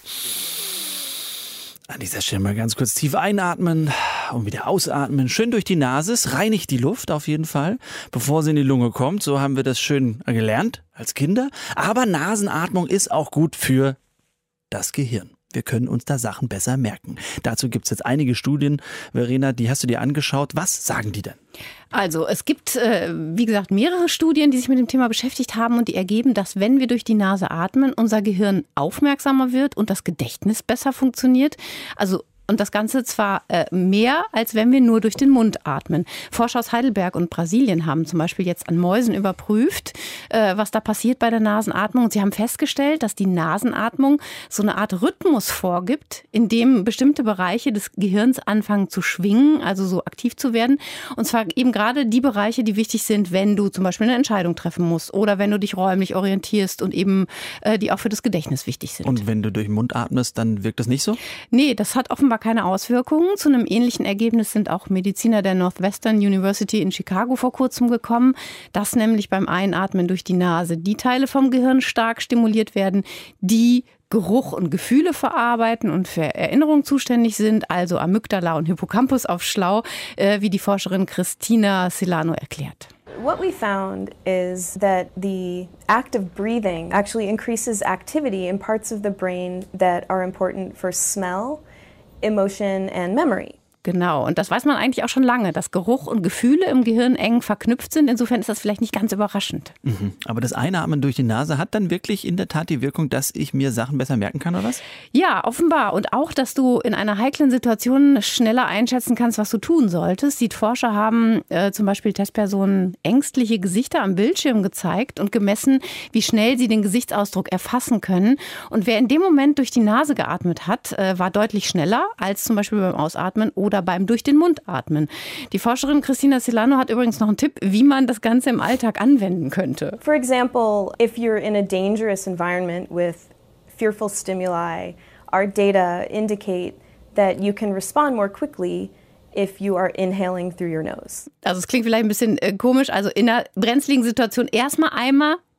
An dieser Stelle mal ganz kurz tief einatmen und wieder ausatmen. Schön durch die Nase. Es reinigt die Luft auf jeden Fall, bevor sie in die Lunge kommt. So haben wir das schön gelernt als Kinder. Aber Nasenatmung ist auch gut für das Gehirn. Wir können uns da Sachen besser merken. Dazu gibt es jetzt einige Studien. Verena, die hast du dir angeschaut. Was sagen die denn? Also es gibt, äh, wie gesagt, mehrere Studien, die sich mit dem Thema beschäftigt haben und die ergeben, dass wenn wir durch die Nase atmen, unser Gehirn aufmerksamer wird und das Gedächtnis besser funktioniert. Also und das Ganze zwar äh, mehr, als wenn wir nur durch den Mund atmen. Forscher aus Heidelberg und Brasilien haben zum Beispiel jetzt an Mäusen überprüft, äh, was da passiert bei der Nasenatmung. Und sie haben festgestellt, dass die Nasenatmung so eine Art Rhythmus vorgibt, in dem bestimmte Bereiche des Gehirns anfangen zu schwingen, also so aktiv zu werden. Und zwar eben gerade die Bereiche, die wichtig sind, wenn du zum Beispiel eine Entscheidung treffen musst oder wenn du dich räumlich orientierst und eben äh, die auch für das Gedächtnis wichtig sind. Und wenn du durch den Mund atmest, dann wirkt das nicht so? Nee, das hat offenbar keine Auswirkungen. Zu einem ähnlichen Ergebnis sind auch Mediziner der Northwestern University in Chicago vor kurzem gekommen, dass nämlich beim Einatmen durch die Nase die Teile vom Gehirn stark stimuliert werden, die Geruch und Gefühle verarbeiten und für Erinnerung zuständig sind, also Amygdala und Hippocampus auf schlau, äh, wie die Forscherin Christina Silano erklärt. What we found is that the act of breathing actually increases activity in parts of the brain that are important for smell, emotion and memory. Genau, und das weiß man eigentlich auch schon lange, dass Geruch und Gefühle im Gehirn eng verknüpft sind. Insofern ist das vielleicht nicht ganz überraschend. Mhm. Aber das Einatmen durch die Nase hat dann wirklich in der Tat die Wirkung, dass ich mir Sachen besser merken kann, oder was? Ja, offenbar. Und auch, dass du in einer heiklen Situation schneller einschätzen kannst, was du tun solltest. Die Forscher haben äh, zum Beispiel Testpersonen ängstliche Gesichter am Bildschirm gezeigt und gemessen, wie schnell sie den Gesichtsausdruck erfassen können. Und wer in dem Moment durch die Nase geatmet hat, äh, war deutlich schneller als zum Beispiel beim Ausatmen oder oder beim durch den Mund atmen. Die Forscherin Christina Silano hat übrigens noch einen Tipp, wie man das Ganze im Alltag anwenden könnte. For example, if you're in a dangerous environment with fearful stimuli, our data indicate that you can respond more quickly if you are inhaling through your nose. Also es klingt vielleicht ein bisschen äh, komisch, also in einer brenzligen Situation erstmal einmal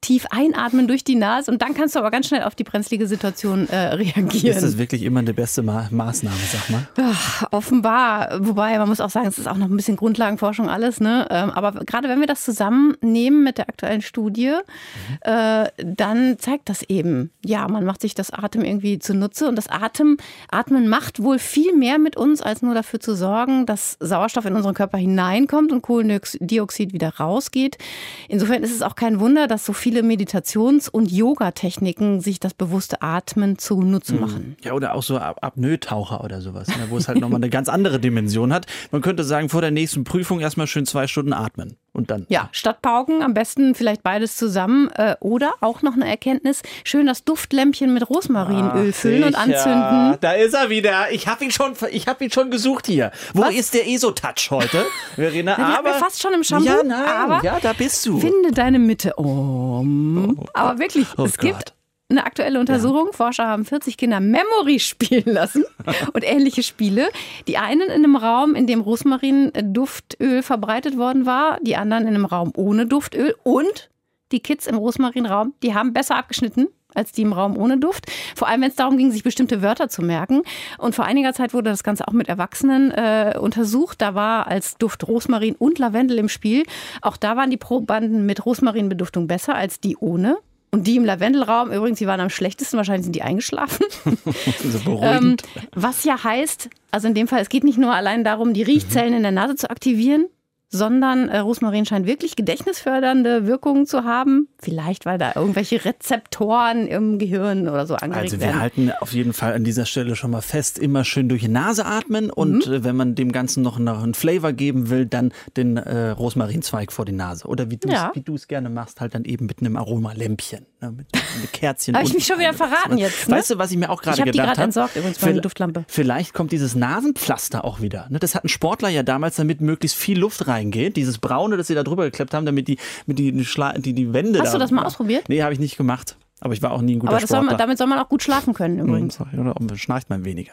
tief einatmen durch die Nase und dann kannst du aber ganz schnell auf die brenzlige Situation äh, reagieren. Ist das wirklich immer eine beste Ma- Maßnahme, sag mal? Ach, offenbar. Wobei, man muss auch sagen, es ist auch noch ein bisschen Grundlagenforschung alles. Ne? Ähm, aber gerade wenn wir das zusammennehmen mit der aktuellen Studie, mhm. äh, dann zeigt das eben, ja, man macht sich das Atem irgendwie zunutze. Und das Atem, Atmen macht wohl viel mehr mit uns, als nur dafür zu sorgen, dass Sauerstoff in unseren Körper hineinkommt und Kohlendioxid wieder rausgeht. Insofern ist es auch kein Wunder, dass so viele Meditations- und Yoga-Techniken sich das bewusste Atmen zunutze machen. Ja, oder auch so Ap- Apnoe-Taucher oder sowas, ne, wo es halt nochmal eine ganz andere Dimension hat. Man könnte sagen, vor der nächsten Prüfung erstmal schön zwei Stunden atmen und dann. Ja, statt Pauken am besten vielleicht beides zusammen äh, oder auch noch eine Erkenntnis, schön das Duftlämpchen mit Rosmarinöl Ach, füllen und sicher. anzünden. Da ist er wieder. Ich habe ihn schon, ich habe ihn schon gesucht hier. Wo Was? ist der ESO-Touch heute, Verena? Wir aber hatten fast schon im Shampoo, ja, nein, aber ja, da bist du. Finde deine Mitte. Oh, aber wirklich, oh es Gott. gibt eine aktuelle Untersuchung. Ja. Forscher haben vierzig Kinder Memory spielen lassen und ähnliche Spiele. Die einen in einem Raum, in dem Rosmarin-Duftöl verbreitet worden war, die anderen in einem Raum ohne Duftöl. Und die Kids im Rosmarinraum, die haben besser abgeschnitten als die im Raum ohne Duft. Vor allem, wenn es darum ging, sich bestimmte Wörter zu merken. Und vor einiger Zeit wurde das Ganze auch mit Erwachsenen äh, untersucht. Da war als Duft Rosmarin und Lavendel im Spiel. Auch da waren die Probanden mit Rosmarinbeduftung besser als die ohne. Und die im Lavendelraum, übrigens, die waren am schlechtesten, wahrscheinlich sind die eingeschlafen. So ähm, was ja heißt, also in dem Fall, es geht nicht nur allein darum, die Riechzellen mhm. in der Nase zu aktivieren, sondern äh, Rosmarin scheint wirklich gedächtnisfördernde Wirkungen zu haben. Vielleicht, weil da irgendwelche Rezeptoren im Gehirn oder so angeregt Also wir werden. halten auf jeden Fall an dieser Stelle schon mal fest, immer schön durch die Nase atmen und mhm. äh, wenn man dem Ganzen noch, noch einen Flavor geben will, dann den äh, Rosmarinzweig vor die Nase. Oder wie du es ja. wie du es gerne machst, halt dann eben mit einem Aromalämpchen, ne, mit, mit Kerzchen. Habe ich mich schon wieder verraten jetzt, ne? Weißt du, was ich mir auch gerade gedacht habe? Ich habe die gerade entsorgt, übrigens, meine Vielleicht- Duftlampe. Vielleicht kommt dieses Nasenpflaster auch wieder. Ne, das hatten Sportler ja damals, damit möglichst viel Luft reingeht. Dieses Braune, das sie da drüber geklebt haben, damit die, mit die, Schla- die, die Wände Hast da... du das mal ausprobiert? Nee, habe ich nicht gemacht. Aber ich war auch nie ein guter Aber das soll Sportler. man, damit soll man auch gut schlafen können übrigens. Oder schnarcht man weniger.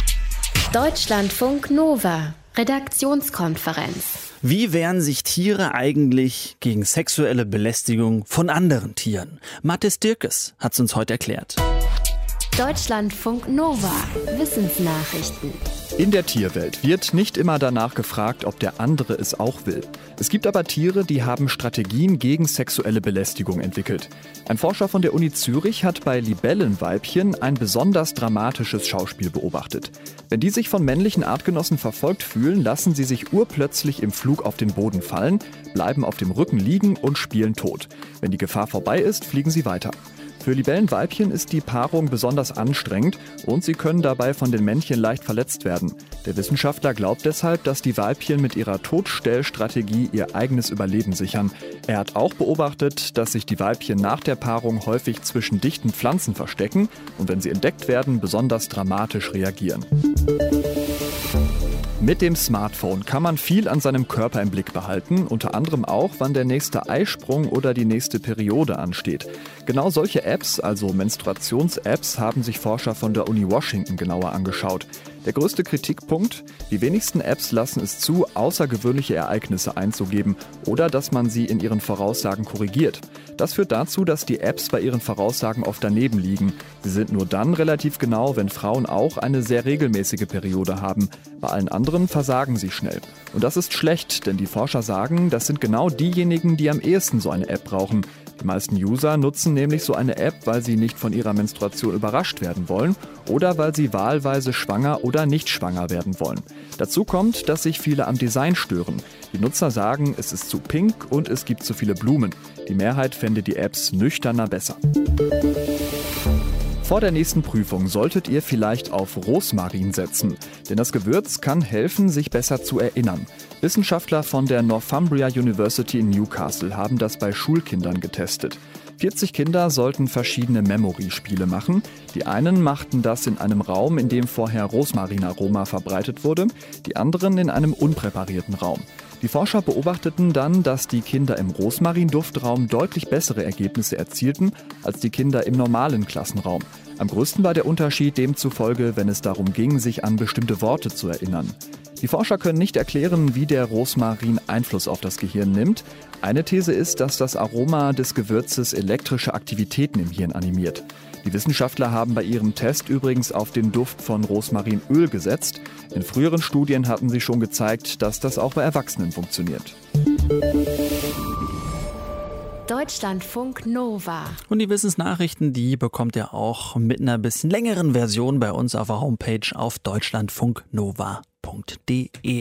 Deutschlandfunk Nova, Redaktionskonferenz. Wie wehren sich Tiere eigentlich gegen sexuelle Belästigung von anderen Tieren? Mathis Dirkes hat es uns heute erklärt. Deutschlandfunk Nova, Wissensnachrichten. In der Tierwelt wird nicht immer danach gefragt, ob der andere es auch will. Es gibt aber Tiere, die haben Strategien gegen sexuelle Belästigung entwickelt. Ein Forscher von der Uni Zürich hat bei Libellenweibchen ein besonders dramatisches Schauspiel beobachtet. Wenn die sich von männlichen Artgenossen verfolgt fühlen, lassen sie sich urplötzlich im Flug auf den Boden fallen, bleiben auf dem Rücken liegen und spielen tot. Wenn die Gefahr vorbei ist, fliegen sie weiter. Für Libellenweibchen ist die Paarung besonders anstrengend und sie können dabei von den Männchen leicht verletzt werden. Der Wissenschaftler glaubt deshalb, dass die Weibchen mit ihrer Totstellstrategie ihr eigenes Überleben sichern. Er hat auch beobachtet, dass sich die Weibchen nach der Paarung häufig zwischen dichten Pflanzen verstecken und wenn sie entdeckt werden, besonders dramatisch reagieren. Mit dem Smartphone kann man viel an seinem Körper im Blick behalten, unter anderem auch, wann der nächste Eisprung oder die nächste Periode ansteht. Genau solche Apps, also Menstruations-Apps, haben sich Forscher von der Uni Washington genauer angeschaut. Der größte Kritikpunkt: Die wenigsten Apps lassen es zu, außergewöhnliche Ereignisse einzugeben oder dass man sie in ihren Voraussagen korrigiert. Das führt dazu, dass die Apps bei ihren Voraussagen oft daneben liegen. Sie sind nur dann relativ genau, wenn Frauen auch eine sehr regelmäßige Periode haben. Bei allen anderen versagen sie schnell. Und das ist schlecht, denn die Forscher sagen, das sind genau diejenigen, die am ehesten so eine App brauchen. Die meisten User nutzen nämlich so eine App, weil sie nicht von ihrer Menstruation überrascht werden wollen oder weil sie wahlweise schwanger oder nicht schwanger werden wollen. Dazu kommt, dass sich viele am Design stören. Die Nutzer sagen, es ist zu pink und es gibt zu viele Blumen. Die Mehrheit fände die Apps nüchterner besser. Vor der nächsten Prüfung solltet ihr vielleicht auf Rosmarin setzen, denn das Gewürz kann helfen, sich besser zu erinnern. Wissenschaftler von der Northumbria University in Newcastle haben das bei Schulkindern getestet. vierzig Kinder sollten verschiedene Memory-Spiele machen. Die einen machten das in einem Raum, in dem vorher Rosmarinaroma verbreitet wurde, die anderen in einem unpräparierten Raum. Die Forscher beobachteten dann, dass die Kinder im Rosmarinduftraum deutlich bessere Ergebnisse erzielten als die Kinder im normalen Klassenraum. Am größten war der Unterschied demzufolge, wenn es darum ging, sich an bestimmte Worte zu erinnern. Die Forscher können nicht erklären, wie der Rosmarin Einfluss auf das Gehirn nimmt. Eine These ist, dass das Aroma des Gewürzes elektrische Aktivitäten im Hirn animiert. Die Wissenschaftler haben bei ihrem Test übrigens auf den Duft von Rosmarinöl gesetzt. In früheren Studien hatten sie schon gezeigt, dass das auch bei Erwachsenen funktioniert. Deutschlandfunk Nova. Und die Wissensnachrichten, die bekommt ihr auch mit einer bisschen längeren Version bei uns auf der Homepage auf deutschlandfunk nova punkt de.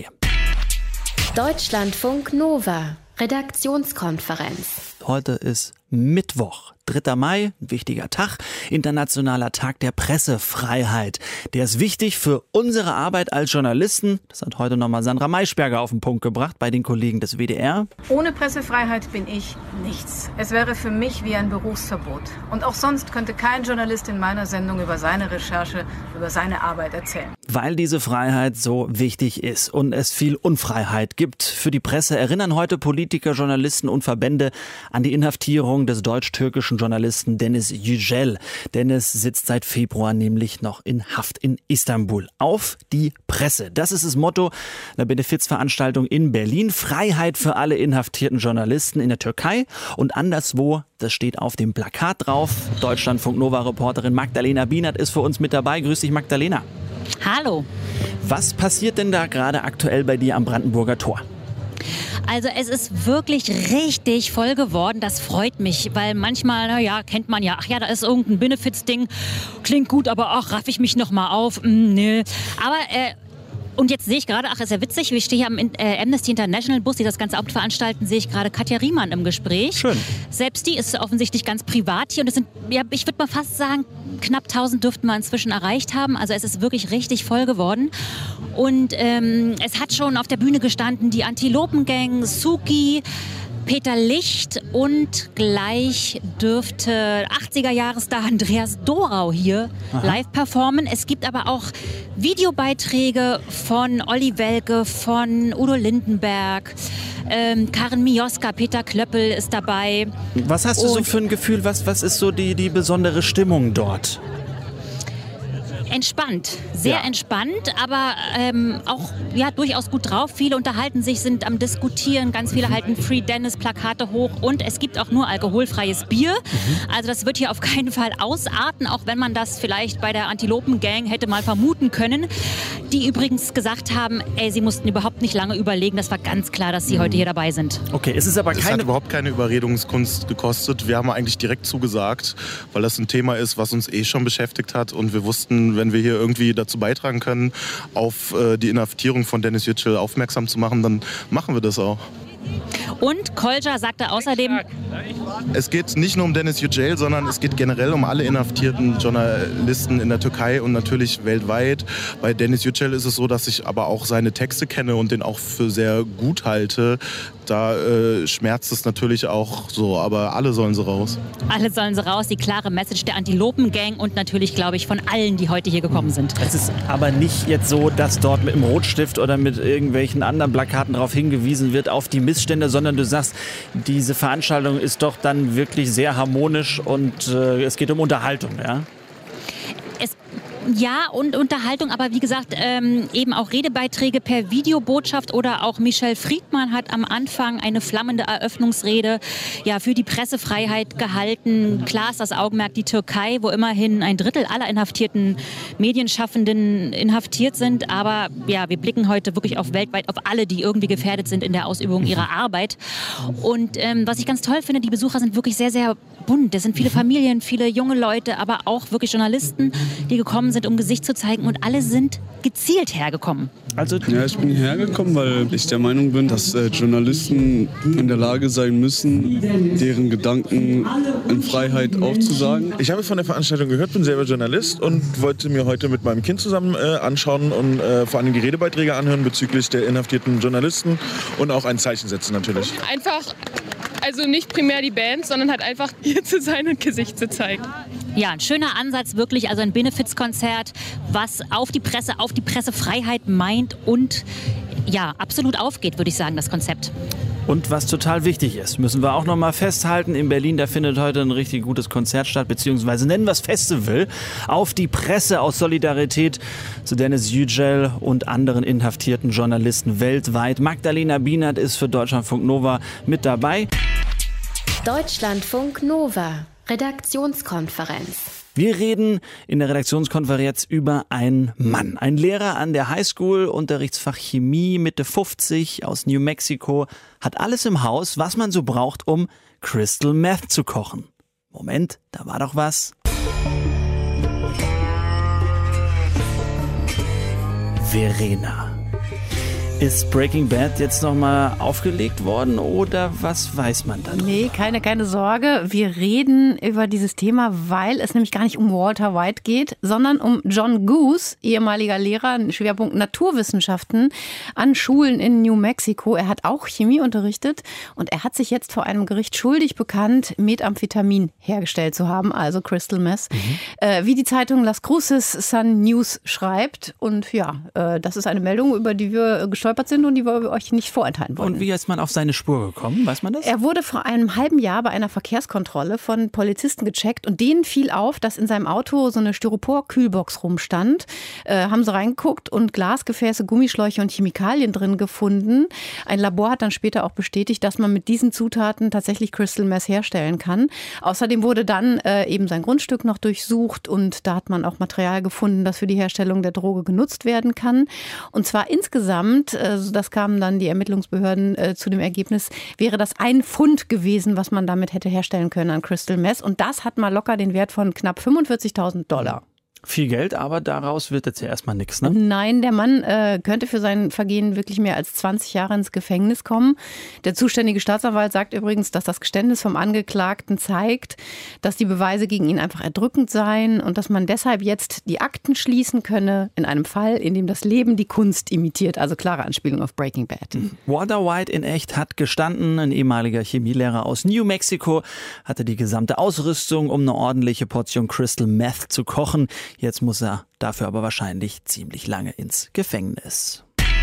Deutschlandfunk Nova. Redaktionskonferenz. Heute ist Mittwoch, dritter Mai, ein wichtiger Tag, internationaler Tag der Pressefreiheit. Der ist wichtig für unsere Arbeit als Journalisten. Das hat heute nochmal Sandra Maischberger auf den Punkt gebracht bei den Kollegen des W D R. Ohne Pressefreiheit bin ich nichts. Es wäre für mich wie ein Berufsverbot. Und auch sonst könnte kein Journalist in meiner Sendung über seine Recherche, über seine Arbeit erzählen. Weil diese Freiheit so wichtig ist und es viel Unfreiheit gibt für die Presse, erinnern heute Politiker, Journalisten und Verbände an die Inhaftierung des deutsch-türkischen Journalisten Deniz Yücel. Deniz sitzt seit Februar nämlich noch in Haft in Istanbul. Auf die Presse. Das ist das Motto einer Benefizveranstaltung in Berlin. Freiheit für alle inhaftierten Journalisten in der Türkei und anderswo. Das steht auf dem Plakat drauf. Deutschlandfunk Nova-Reporterin Magdalena Bienert ist für uns mit dabei. Grüß dich, Magdalena. Hallo. Was passiert denn da gerade aktuell bei dir am Brandenburger Tor? Also es ist wirklich richtig voll geworden. Das freut mich, weil manchmal, na ja, kennt man ja, ach ja, da ist irgendein Benefiz-Ding, klingt gut, aber ach, raff ich mich noch mal auf, mm, nö. Aber äh, und jetzt sehe ich gerade, ach, ist ja witzig, ich stehe hier am äh, Amnesty International Bus, die das Ganze auch veranstalten, sehe ich gerade Katja Riemann im Gespräch. Schön. Selbst die ist offensichtlich ganz privat hier und es sind, ja, ich würde mal fast sagen, knapp tausend dürften wir inzwischen erreicht haben. Also es ist wirklich richtig voll geworden. Und ähm, es hat schon auf der Bühne gestanden die Antilopengang, Suki, Peter Licht und gleich dürfte achtziger-Jahresstar Andreas Dorau hier Aha. live performen. Es gibt aber auch Videobeiträge von Olli Welke, von Udo Lindenberg, ähm, Karin Mioska, Peter Klöppel ist dabei. Was hast du und so für ein Gefühl, was, was ist so die, die besondere Stimmung dort? Entspannt, sehr ja. entspannt, aber ähm, auch ja, durchaus gut drauf. Viele unterhalten sich, sind am Diskutieren, ganz viele halten Free Dennis Plakate hoch und es gibt auch nur alkoholfreies Bier. Mhm. Also das wird hier auf keinen Fall ausarten, auch wenn man das vielleicht bei der Antilopen-Gang hätte mal vermuten können. Die übrigens gesagt haben, ey, sie mussten überhaupt nicht lange überlegen. Das war ganz klar, dass sie mhm. heute hier dabei sind. Okay, es ist aber keine... Es hat überhaupt keine Überredungskunst gekostet. Wir haben eigentlich direkt zugesagt, weil das ein Thema ist, was uns eh schon beschäftigt hat und wir wussten, wenn wir hier irgendwie dazu beitragen können, auf äh, die Inhaftierung von Deniz Yücel aufmerksam zu machen, dann machen wir das auch. Und Kolja sagte außerdem... Es geht nicht nur um Deniz Yücel, sondern es geht generell um alle inhaftierten Journalisten in der Türkei und natürlich weltweit. Bei Deniz Yücel ist es so, dass ich aber auch seine Texte kenne und den auch für sehr gut halte. Da äh, schmerzt es natürlich auch so, aber alle sollen sie raus. Alle sollen sie raus, die klare Message der Antilopen-Gang und natürlich, glaube ich, von allen, die heute hier gekommen sind. Es ist aber nicht jetzt so, dass dort mit dem Rotstift oder mit irgendwelchen anderen Plakaten darauf hingewiesen wird, auf die Missstände, sondern du sagst, diese Veranstaltung ist doch dann wirklich sehr harmonisch und äh, es geht um Unterhaltung, ja? Es Ja, und Unterhaltung, aber wie gesagt, ähm, eben auch Redebeiträge per Videobotschaft oder auch Michel Friedmann hat am Anfang eine flammende Eröffnungsrede ja, für die Pressefreiheit gehalten. Klar ist das Augenmerk die Türkei, wo immerhin ein Drittel aller inhaftierten Medienschaffenden inhaftiert sind. Aber ja, wir blicken heute wirklich auf weltweit, auf alle, die irgendwie gefährdet sind in der Ausübung ihrer Arbeit. Und ähm, was ich ganz toll finde, die Besucher sind wirklich sehr, sehr bunt. Es sind viele Familien, viele junge Leute, aber auch wirklich Journalisten, die gekommen sind, um Gesicht zu zeigen und alle sind gezielt hergekommen. Also ja, ich bin hergekommen, weil ich der Meinung bin, dass äh, Journalisten in der Lage sein müssen, deren Gedanken in Freiheit aufzusagen. Ich habe von der Veranstaltung gehört, bin selber Journalist und wollte mir heute mit meinem Kind zusammen äh, anschauen und äh, vor allem die Redebeiträge anhören bezüglich der inhaftierten Journalisten und auch ein Zeichen setzen natürlich. Einfach, also nicht primär die Band, sondern halt einfach hier zu sein und Gesicht zu zeigen. Ja, ein schöner Ansatz wirklich, also ein Benefizkonzert, was auf die Presse, auf die Pressefreiheit meint und ja, absolut aufgeht, würde ich sagen, das Konzept. Und was total wichtig ist, müssen wir auch noch mal festhalten, in Berlin, da findet heute ein richtig gutes Konzert statt, beziehungsweise nennen wir es Festival, auf die Presse aus Solidarität zu Dennis Yücel und anderen inhaftierten Journalisten weltweit. Magdalena Bienert ist für Deutschlandfunk Nova mit dabei. Deutschlandfunk Nova, Redaktionskonferenz. Wir reden in der Redaktionskonferenz über einen Mann. Ein Lehrer an der Highschool, Unterrichtsfach Chemie, Mitte fünfzig, aus New Mexico, hat alles im Haus, was man so braucht, um Crystal Meth zu kochen. Moment, da war doch was. Verena. Ist Breaking Bad jetzt nochmal aufgelegt worden oder was weiß man da? Nee, keine, keine Sorge. Wir reden über dieses Thema, weil es nämlich gar nicht um Walter White geht, sondern um John Goose, ehemaliger Lehrer, Schwerpunkt Naturwissenschaften an Schulen in New Mexico. Er hat auch Chemie unterrichtet und er hat sich jetzt vor einem Gericht schuldig bekannt, Methamphetamin hergestellt zu haben, also Crystal Meth. Mhm. Äh, wie die Zeitung Las Cruces Sun News schreibt. Und ja, äh, das ist eine Meldung, über die wir gesprochen sind und die wir euch nicht vorenthalten wollen. Und wie ist man auf seine Spur gekommen? Weiß man das? Er wurde vor einem halben Jahr bei einer Verkehrskontrolle von Polizisten gecheckt und denen fiel auf, dass in seinem Auto so eine Styropor-Kühlbox rumstand. Äh, haben sie reingeguckt und Glasgefäße, Gummischläuche und Chemikalien drin gefunden. Ein Labor hat dann später auch bestätigt, dass man mit diesen Zutaten tatsächlich Crystal Meth herstellen kann. Außerdem wurde dann äh, eben sein Grundstück noch durchsucht und da hat man auch Material gefunden, das für die Herstellung der Droge genutzt werden kann. Und zwar insgesamt, das kamen dann die Ermittlungsbehörden äh, zu dem Ergebnis, wäre das ein Pfund gewesen, was man damit hätte herstellen können an Crystal Meth. Und das hat mal locker den Wert von knapp fünfundvierzigtausend Dollar. Viel Geld, aber daraus wird jetzt ja erstmal nichts, ne? Nein, der Mann äh, könnte für sein Vergehen wirklich mehr als zwanzig Jahre ins Gefängnis kommen. Der zuständige Staatsanwalt sagt übrigens, dass das Geständnis vom Angeklagten zeigt, dass die Beweise gegen ihn einfach erdrückend seien und dass man deshalb jetzt die Akten schließen könne in einem Fall, in dem das Leben die Kunst imitiert. Also klare Anspielung auf Breaking Bad. Walter White in echt hat gestanden. Ein ehemaliger Chemielehrer aus New Mexico hatte die gesamte Ausrüstung, um eine ordentliche Portion Crystal Meth zu kochen. Jetzt muss er dafür aber wahrscheinlich ziemlich lange ins Gefängnis.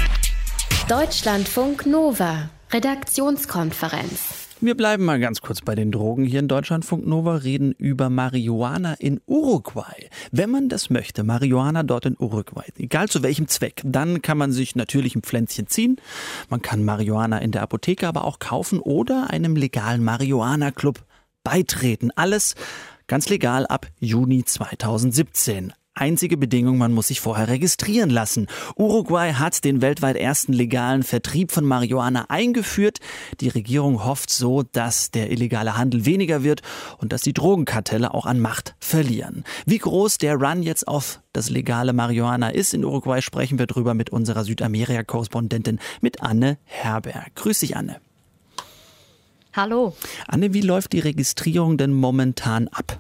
Deutschlandfunk Nova, Redaktionskonferenz. Wir bleiben mal ganz kurz bei den Drogen hier in Deutschlandfunk Nova, reden über Marihuana in Uruguay. Wenn man das möchte, Marihuana dort in Uruguay, egal zu welchem Zweck, dann kann man sich natürlich ein Pflänzchen ziehen. Man kann Marihuana in der Apotheke aber auch kaufen oder einem legalen Marihuana-Club beitreten. Alles ganz legal ab Juni zweitausendsiebzehn. Einzige Bedingung, man muss sich vorher registrieren lassen. Uruguay hat den weltweit ersten legalen Vertrieb von Marihuana eingeführt. Die Regierung hofft so, dass der illegale Handel weniger wird und dass die Drogenkartelle auch an Macht verlieren. Wie groß der Run jetzt auf das legale Marihuana ist in Uruguay, sprechen wir drüber mit unserer Südamerika-Korrespondentin, mit Anne Herberg. Grüß dich, Anne. Hallo. Anne, wie läuft die Registrierung denn momentan ab?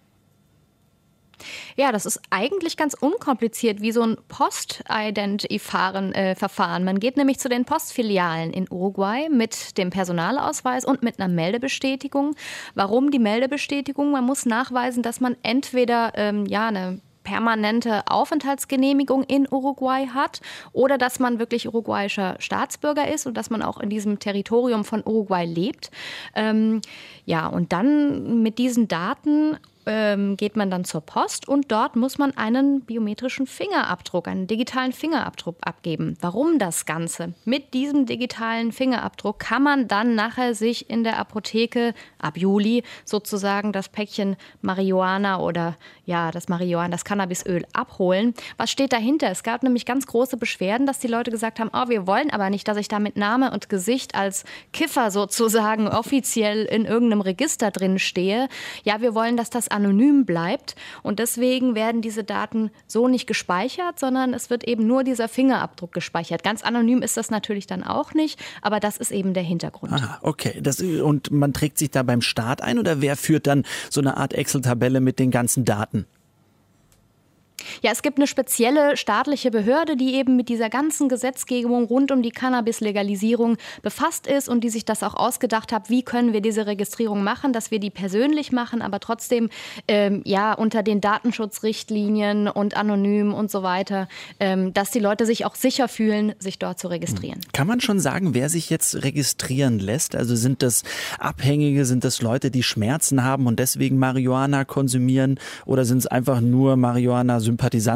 Ja, das ist eigentlich ganz unkompliziert, wie so ein Post-Ident-Verfahren. Man geht nämlich zu den Postfilialen in Uruguay mit dem Personalausweis und mit einer Meldebestätigung. Warum die Meldebestätigung? Man muss nachweisen, dass man entweder ähm, ja eine permanente Aufenthaltsgenehmigung in Uruguay hat oder dass man wirklich uruguayischer Staatsbürger ist und dass man auch in diesem Territorium von Uruguay lebt. Ähm, ja, und dann mit diesen Daten ähm, geht man dann zur Post und dort muss man einen biometrischen Fingerabdruck, einen digitalen Fingerabdruck abgeben. Warum das Ganze? Mit diesem digitalen Fingerabdruck kann man dann nachher sich in der Apotheke ab Juli sozusagen das Päckchen Marihuana oder ja, das Marihuana, das Cannabisöl abholen. Was steht dahinter? Es gab nämlich ganz große Beschwerden, dass die Leute gesagt haben, oh, wir wollen aber nicht, dass ich da mit Name und Gesicht als Kiffer sozusagen offiziell in irgendeinem Register drin stehe. Ja, wir wollen, dass das anonym bleibt und deswegen werden diese Daten so nicht gespeichert, sondern es wird eben nur dieser Fingerabdruck gespeichert. Ganz anonym ist das natürlich dann auch nicht, aber das ist eben der Hintergrund. Aha, okay. Das, und man trägt sich da beim Staat ein oder wer führt dann so eine Art Excel-Tabelle mit den ganzen Daten? Ja, es gibt eine spezielle staatliche Behörde, die eben mit dieser ganzen Gesetzgebung rund um die Cannabis-Legalisierung befasst ist und die sich das auch ausgedacht hat, wie können wir diese Registrierung machen, dass wir die persönlich machen, aber trotzdem ähm, ja unter den Datenschutzrichtlinien und anonym und so weiter, ähm, dass die Leute sich auch sicher fühlen, sich dort zu registrieren. Kann man schon sagen, wer sich jetzt registrieren lässt? Also sind das Abhängige, sind das Leute, die Schmerzen haben und deswegen Marihuana konsumieren oder sind es einfach nur Marihuana-Sympathisanten?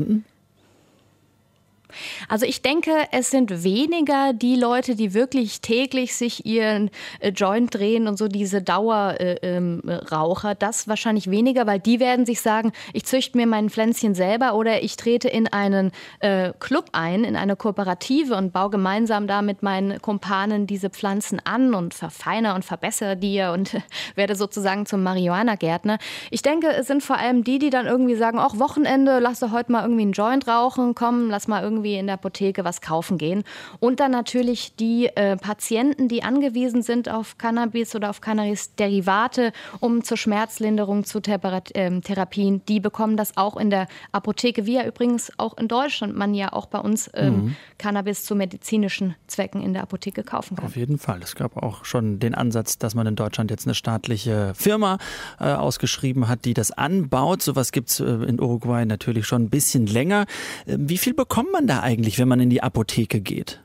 Also ich denke, es sind weniger die Leute, die wirklich täglich sich ihren äh, Joint drehen und so diese Dauerraucher. Äh, das wahrscheinlich weniger, weil die werden sich sagen, ich züchte mir mein Pflänzchen selber oder ich trete in einen äh, Club ein, in eine Kooperative und baue gemeinsam da mit meinen Kumpanen diese Pflanzen an und verfeinere und verbessere die und äh, werde sozusagen zum Marihuana-Gärtner. Ich denke, es sind vor allem die, die dann irgendwie sagen, ach, Wochenende, lass doch heute mal irgendwie einen Joint rauchen, komm, lass mal irgendwie in der Apotheke was kaufen gehen. Und dann natürlich die äh, Patienten, die angewiesen sind auf Cannabis oder auf Cannabis-Derivate, um zur Schmerzlinderung, zu Thera- äh, Therapien, die bekommen das auch in der Apotheke, wie ja übrigens auch in Deutschland man ja auch bei uns ähm, mhm. Cannabis zu medizinischen Zwecken in der Apotheke kaufen kann. Auf jeden Fall. Es gab auch schon den Ansatz, dass man in Deutschland jetzt eine staatliche Firma äh, ausgeschrieben hat, die das anbaut. Sowas gibt es äh, in Uruguay natürlich schon ein bisschen länger. Äh, wie viel bekommt man da eigentlich, wenn man in die Apotheke geht?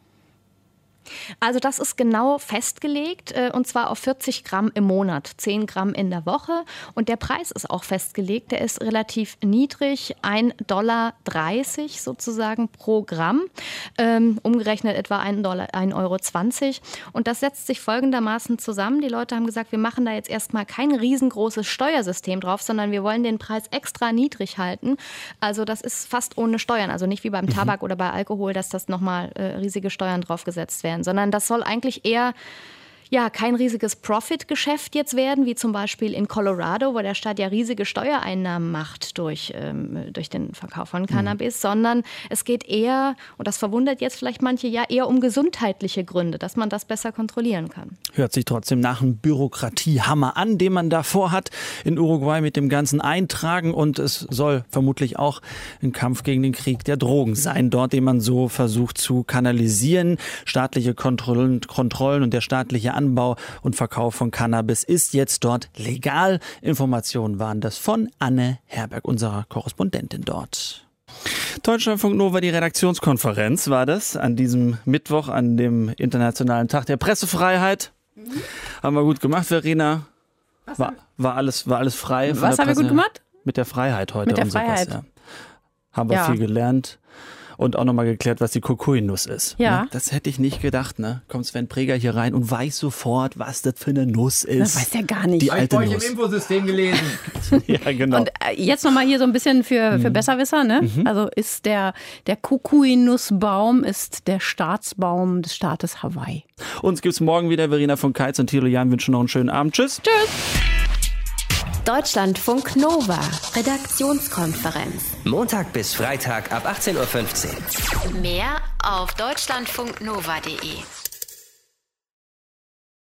Also das ist genau festgelegt und zwar auf vierzig Gramm im Monat, zehn Gramm in der Woche und der Preis ist auch festgelegt, der ist relativ niedrig, ein Dollar dreißig sozusagen pro Gramm, ähm, umgerechnet etwa ein Dollar, ein Euro zwanzig und das setzt sich folgendermaßen zusammen, die Leute haben gesagt, wir machen da jetzt erstmal kein riesengroßes Steuersystem drauf, sondern wir wollen den Preis extra niedrig halten, also das ist fast ohne Steuern, also nicht wie beim Tabak mhm. oder bei Alkohol, dass das nochmal äh, riesige Steuern draufgesetzt werden, sondern das soll eigentlich eher ja, kein riesiges Profit-Geschäft jetzt werden, wie zum Beispiel in Colorado, wo der Staat ja riesige Steuereinnahmen macht durch, ähm, durch den Verkauf von Cannabis, mhm. sondern es geht eher, und das verwundert jetzt vielleicht manche, ja eher um gesundheitliche Gründe, dass man das besser kontrollieren kann. Hört sich trotzdem nach einem Bürokratiehammer an, den man davor hat in Uruguay mit dem ganzen Eintragen und es soll vermutlich auch ein Kampf gegen den Krieg der Drogen sein, dort, den man so versucht zu kanalisieren. Staatliche Kontrollen, Kontrollen und der staatliche Anbau und Verkauf von Cannabis ist jetzt dort legal. Informationen waren das von Anne Herberg, unserer Korrespondentin dort. Deutschlandfunk Nova, die Redaktionskonferenz war das an diesem Mittwoch, an dem Internationalen Tag der Pressefreiheit. Mhm. Haben wir gut gemacht, Verena. War, war, alles, war alles frei. Was haben wir gut gemacht? Mit der Freiheit heute. Mit der und Freiheit. Sowas, ja. Haben wir ja. viel gelernt. Und auch nochmal geklärt, was die Kokui-Nuss ist. Ja. Das hätte ich nicht gedacht. Ne? Kommt Sven Preger hier rein und weiß sofort, was das für eine Nuss ist. Das weiß er gar nicht. Die alte Habe ich Nuss. euch im Infosystem gelesen. Ja, genau. Und jetzt nochmal hier so ein bisschen für, für Besserwisser. Ne? Mhm. Also ist der, der Kokui-Nussbaum ist der Staatsbaum des Staates Hawaii. Uns gibt's morgen wieder. Verena von Keitz und Thilo Jahn wünschen noch einen schönen Abend. Tschüss. Tschüss. Deutschlandfunk Nova, Redaktionskonferenz. Montag bis Freitag ab achtzehn Uhr fünfzehn. Mehr auf deutschlandfunknova punkt de.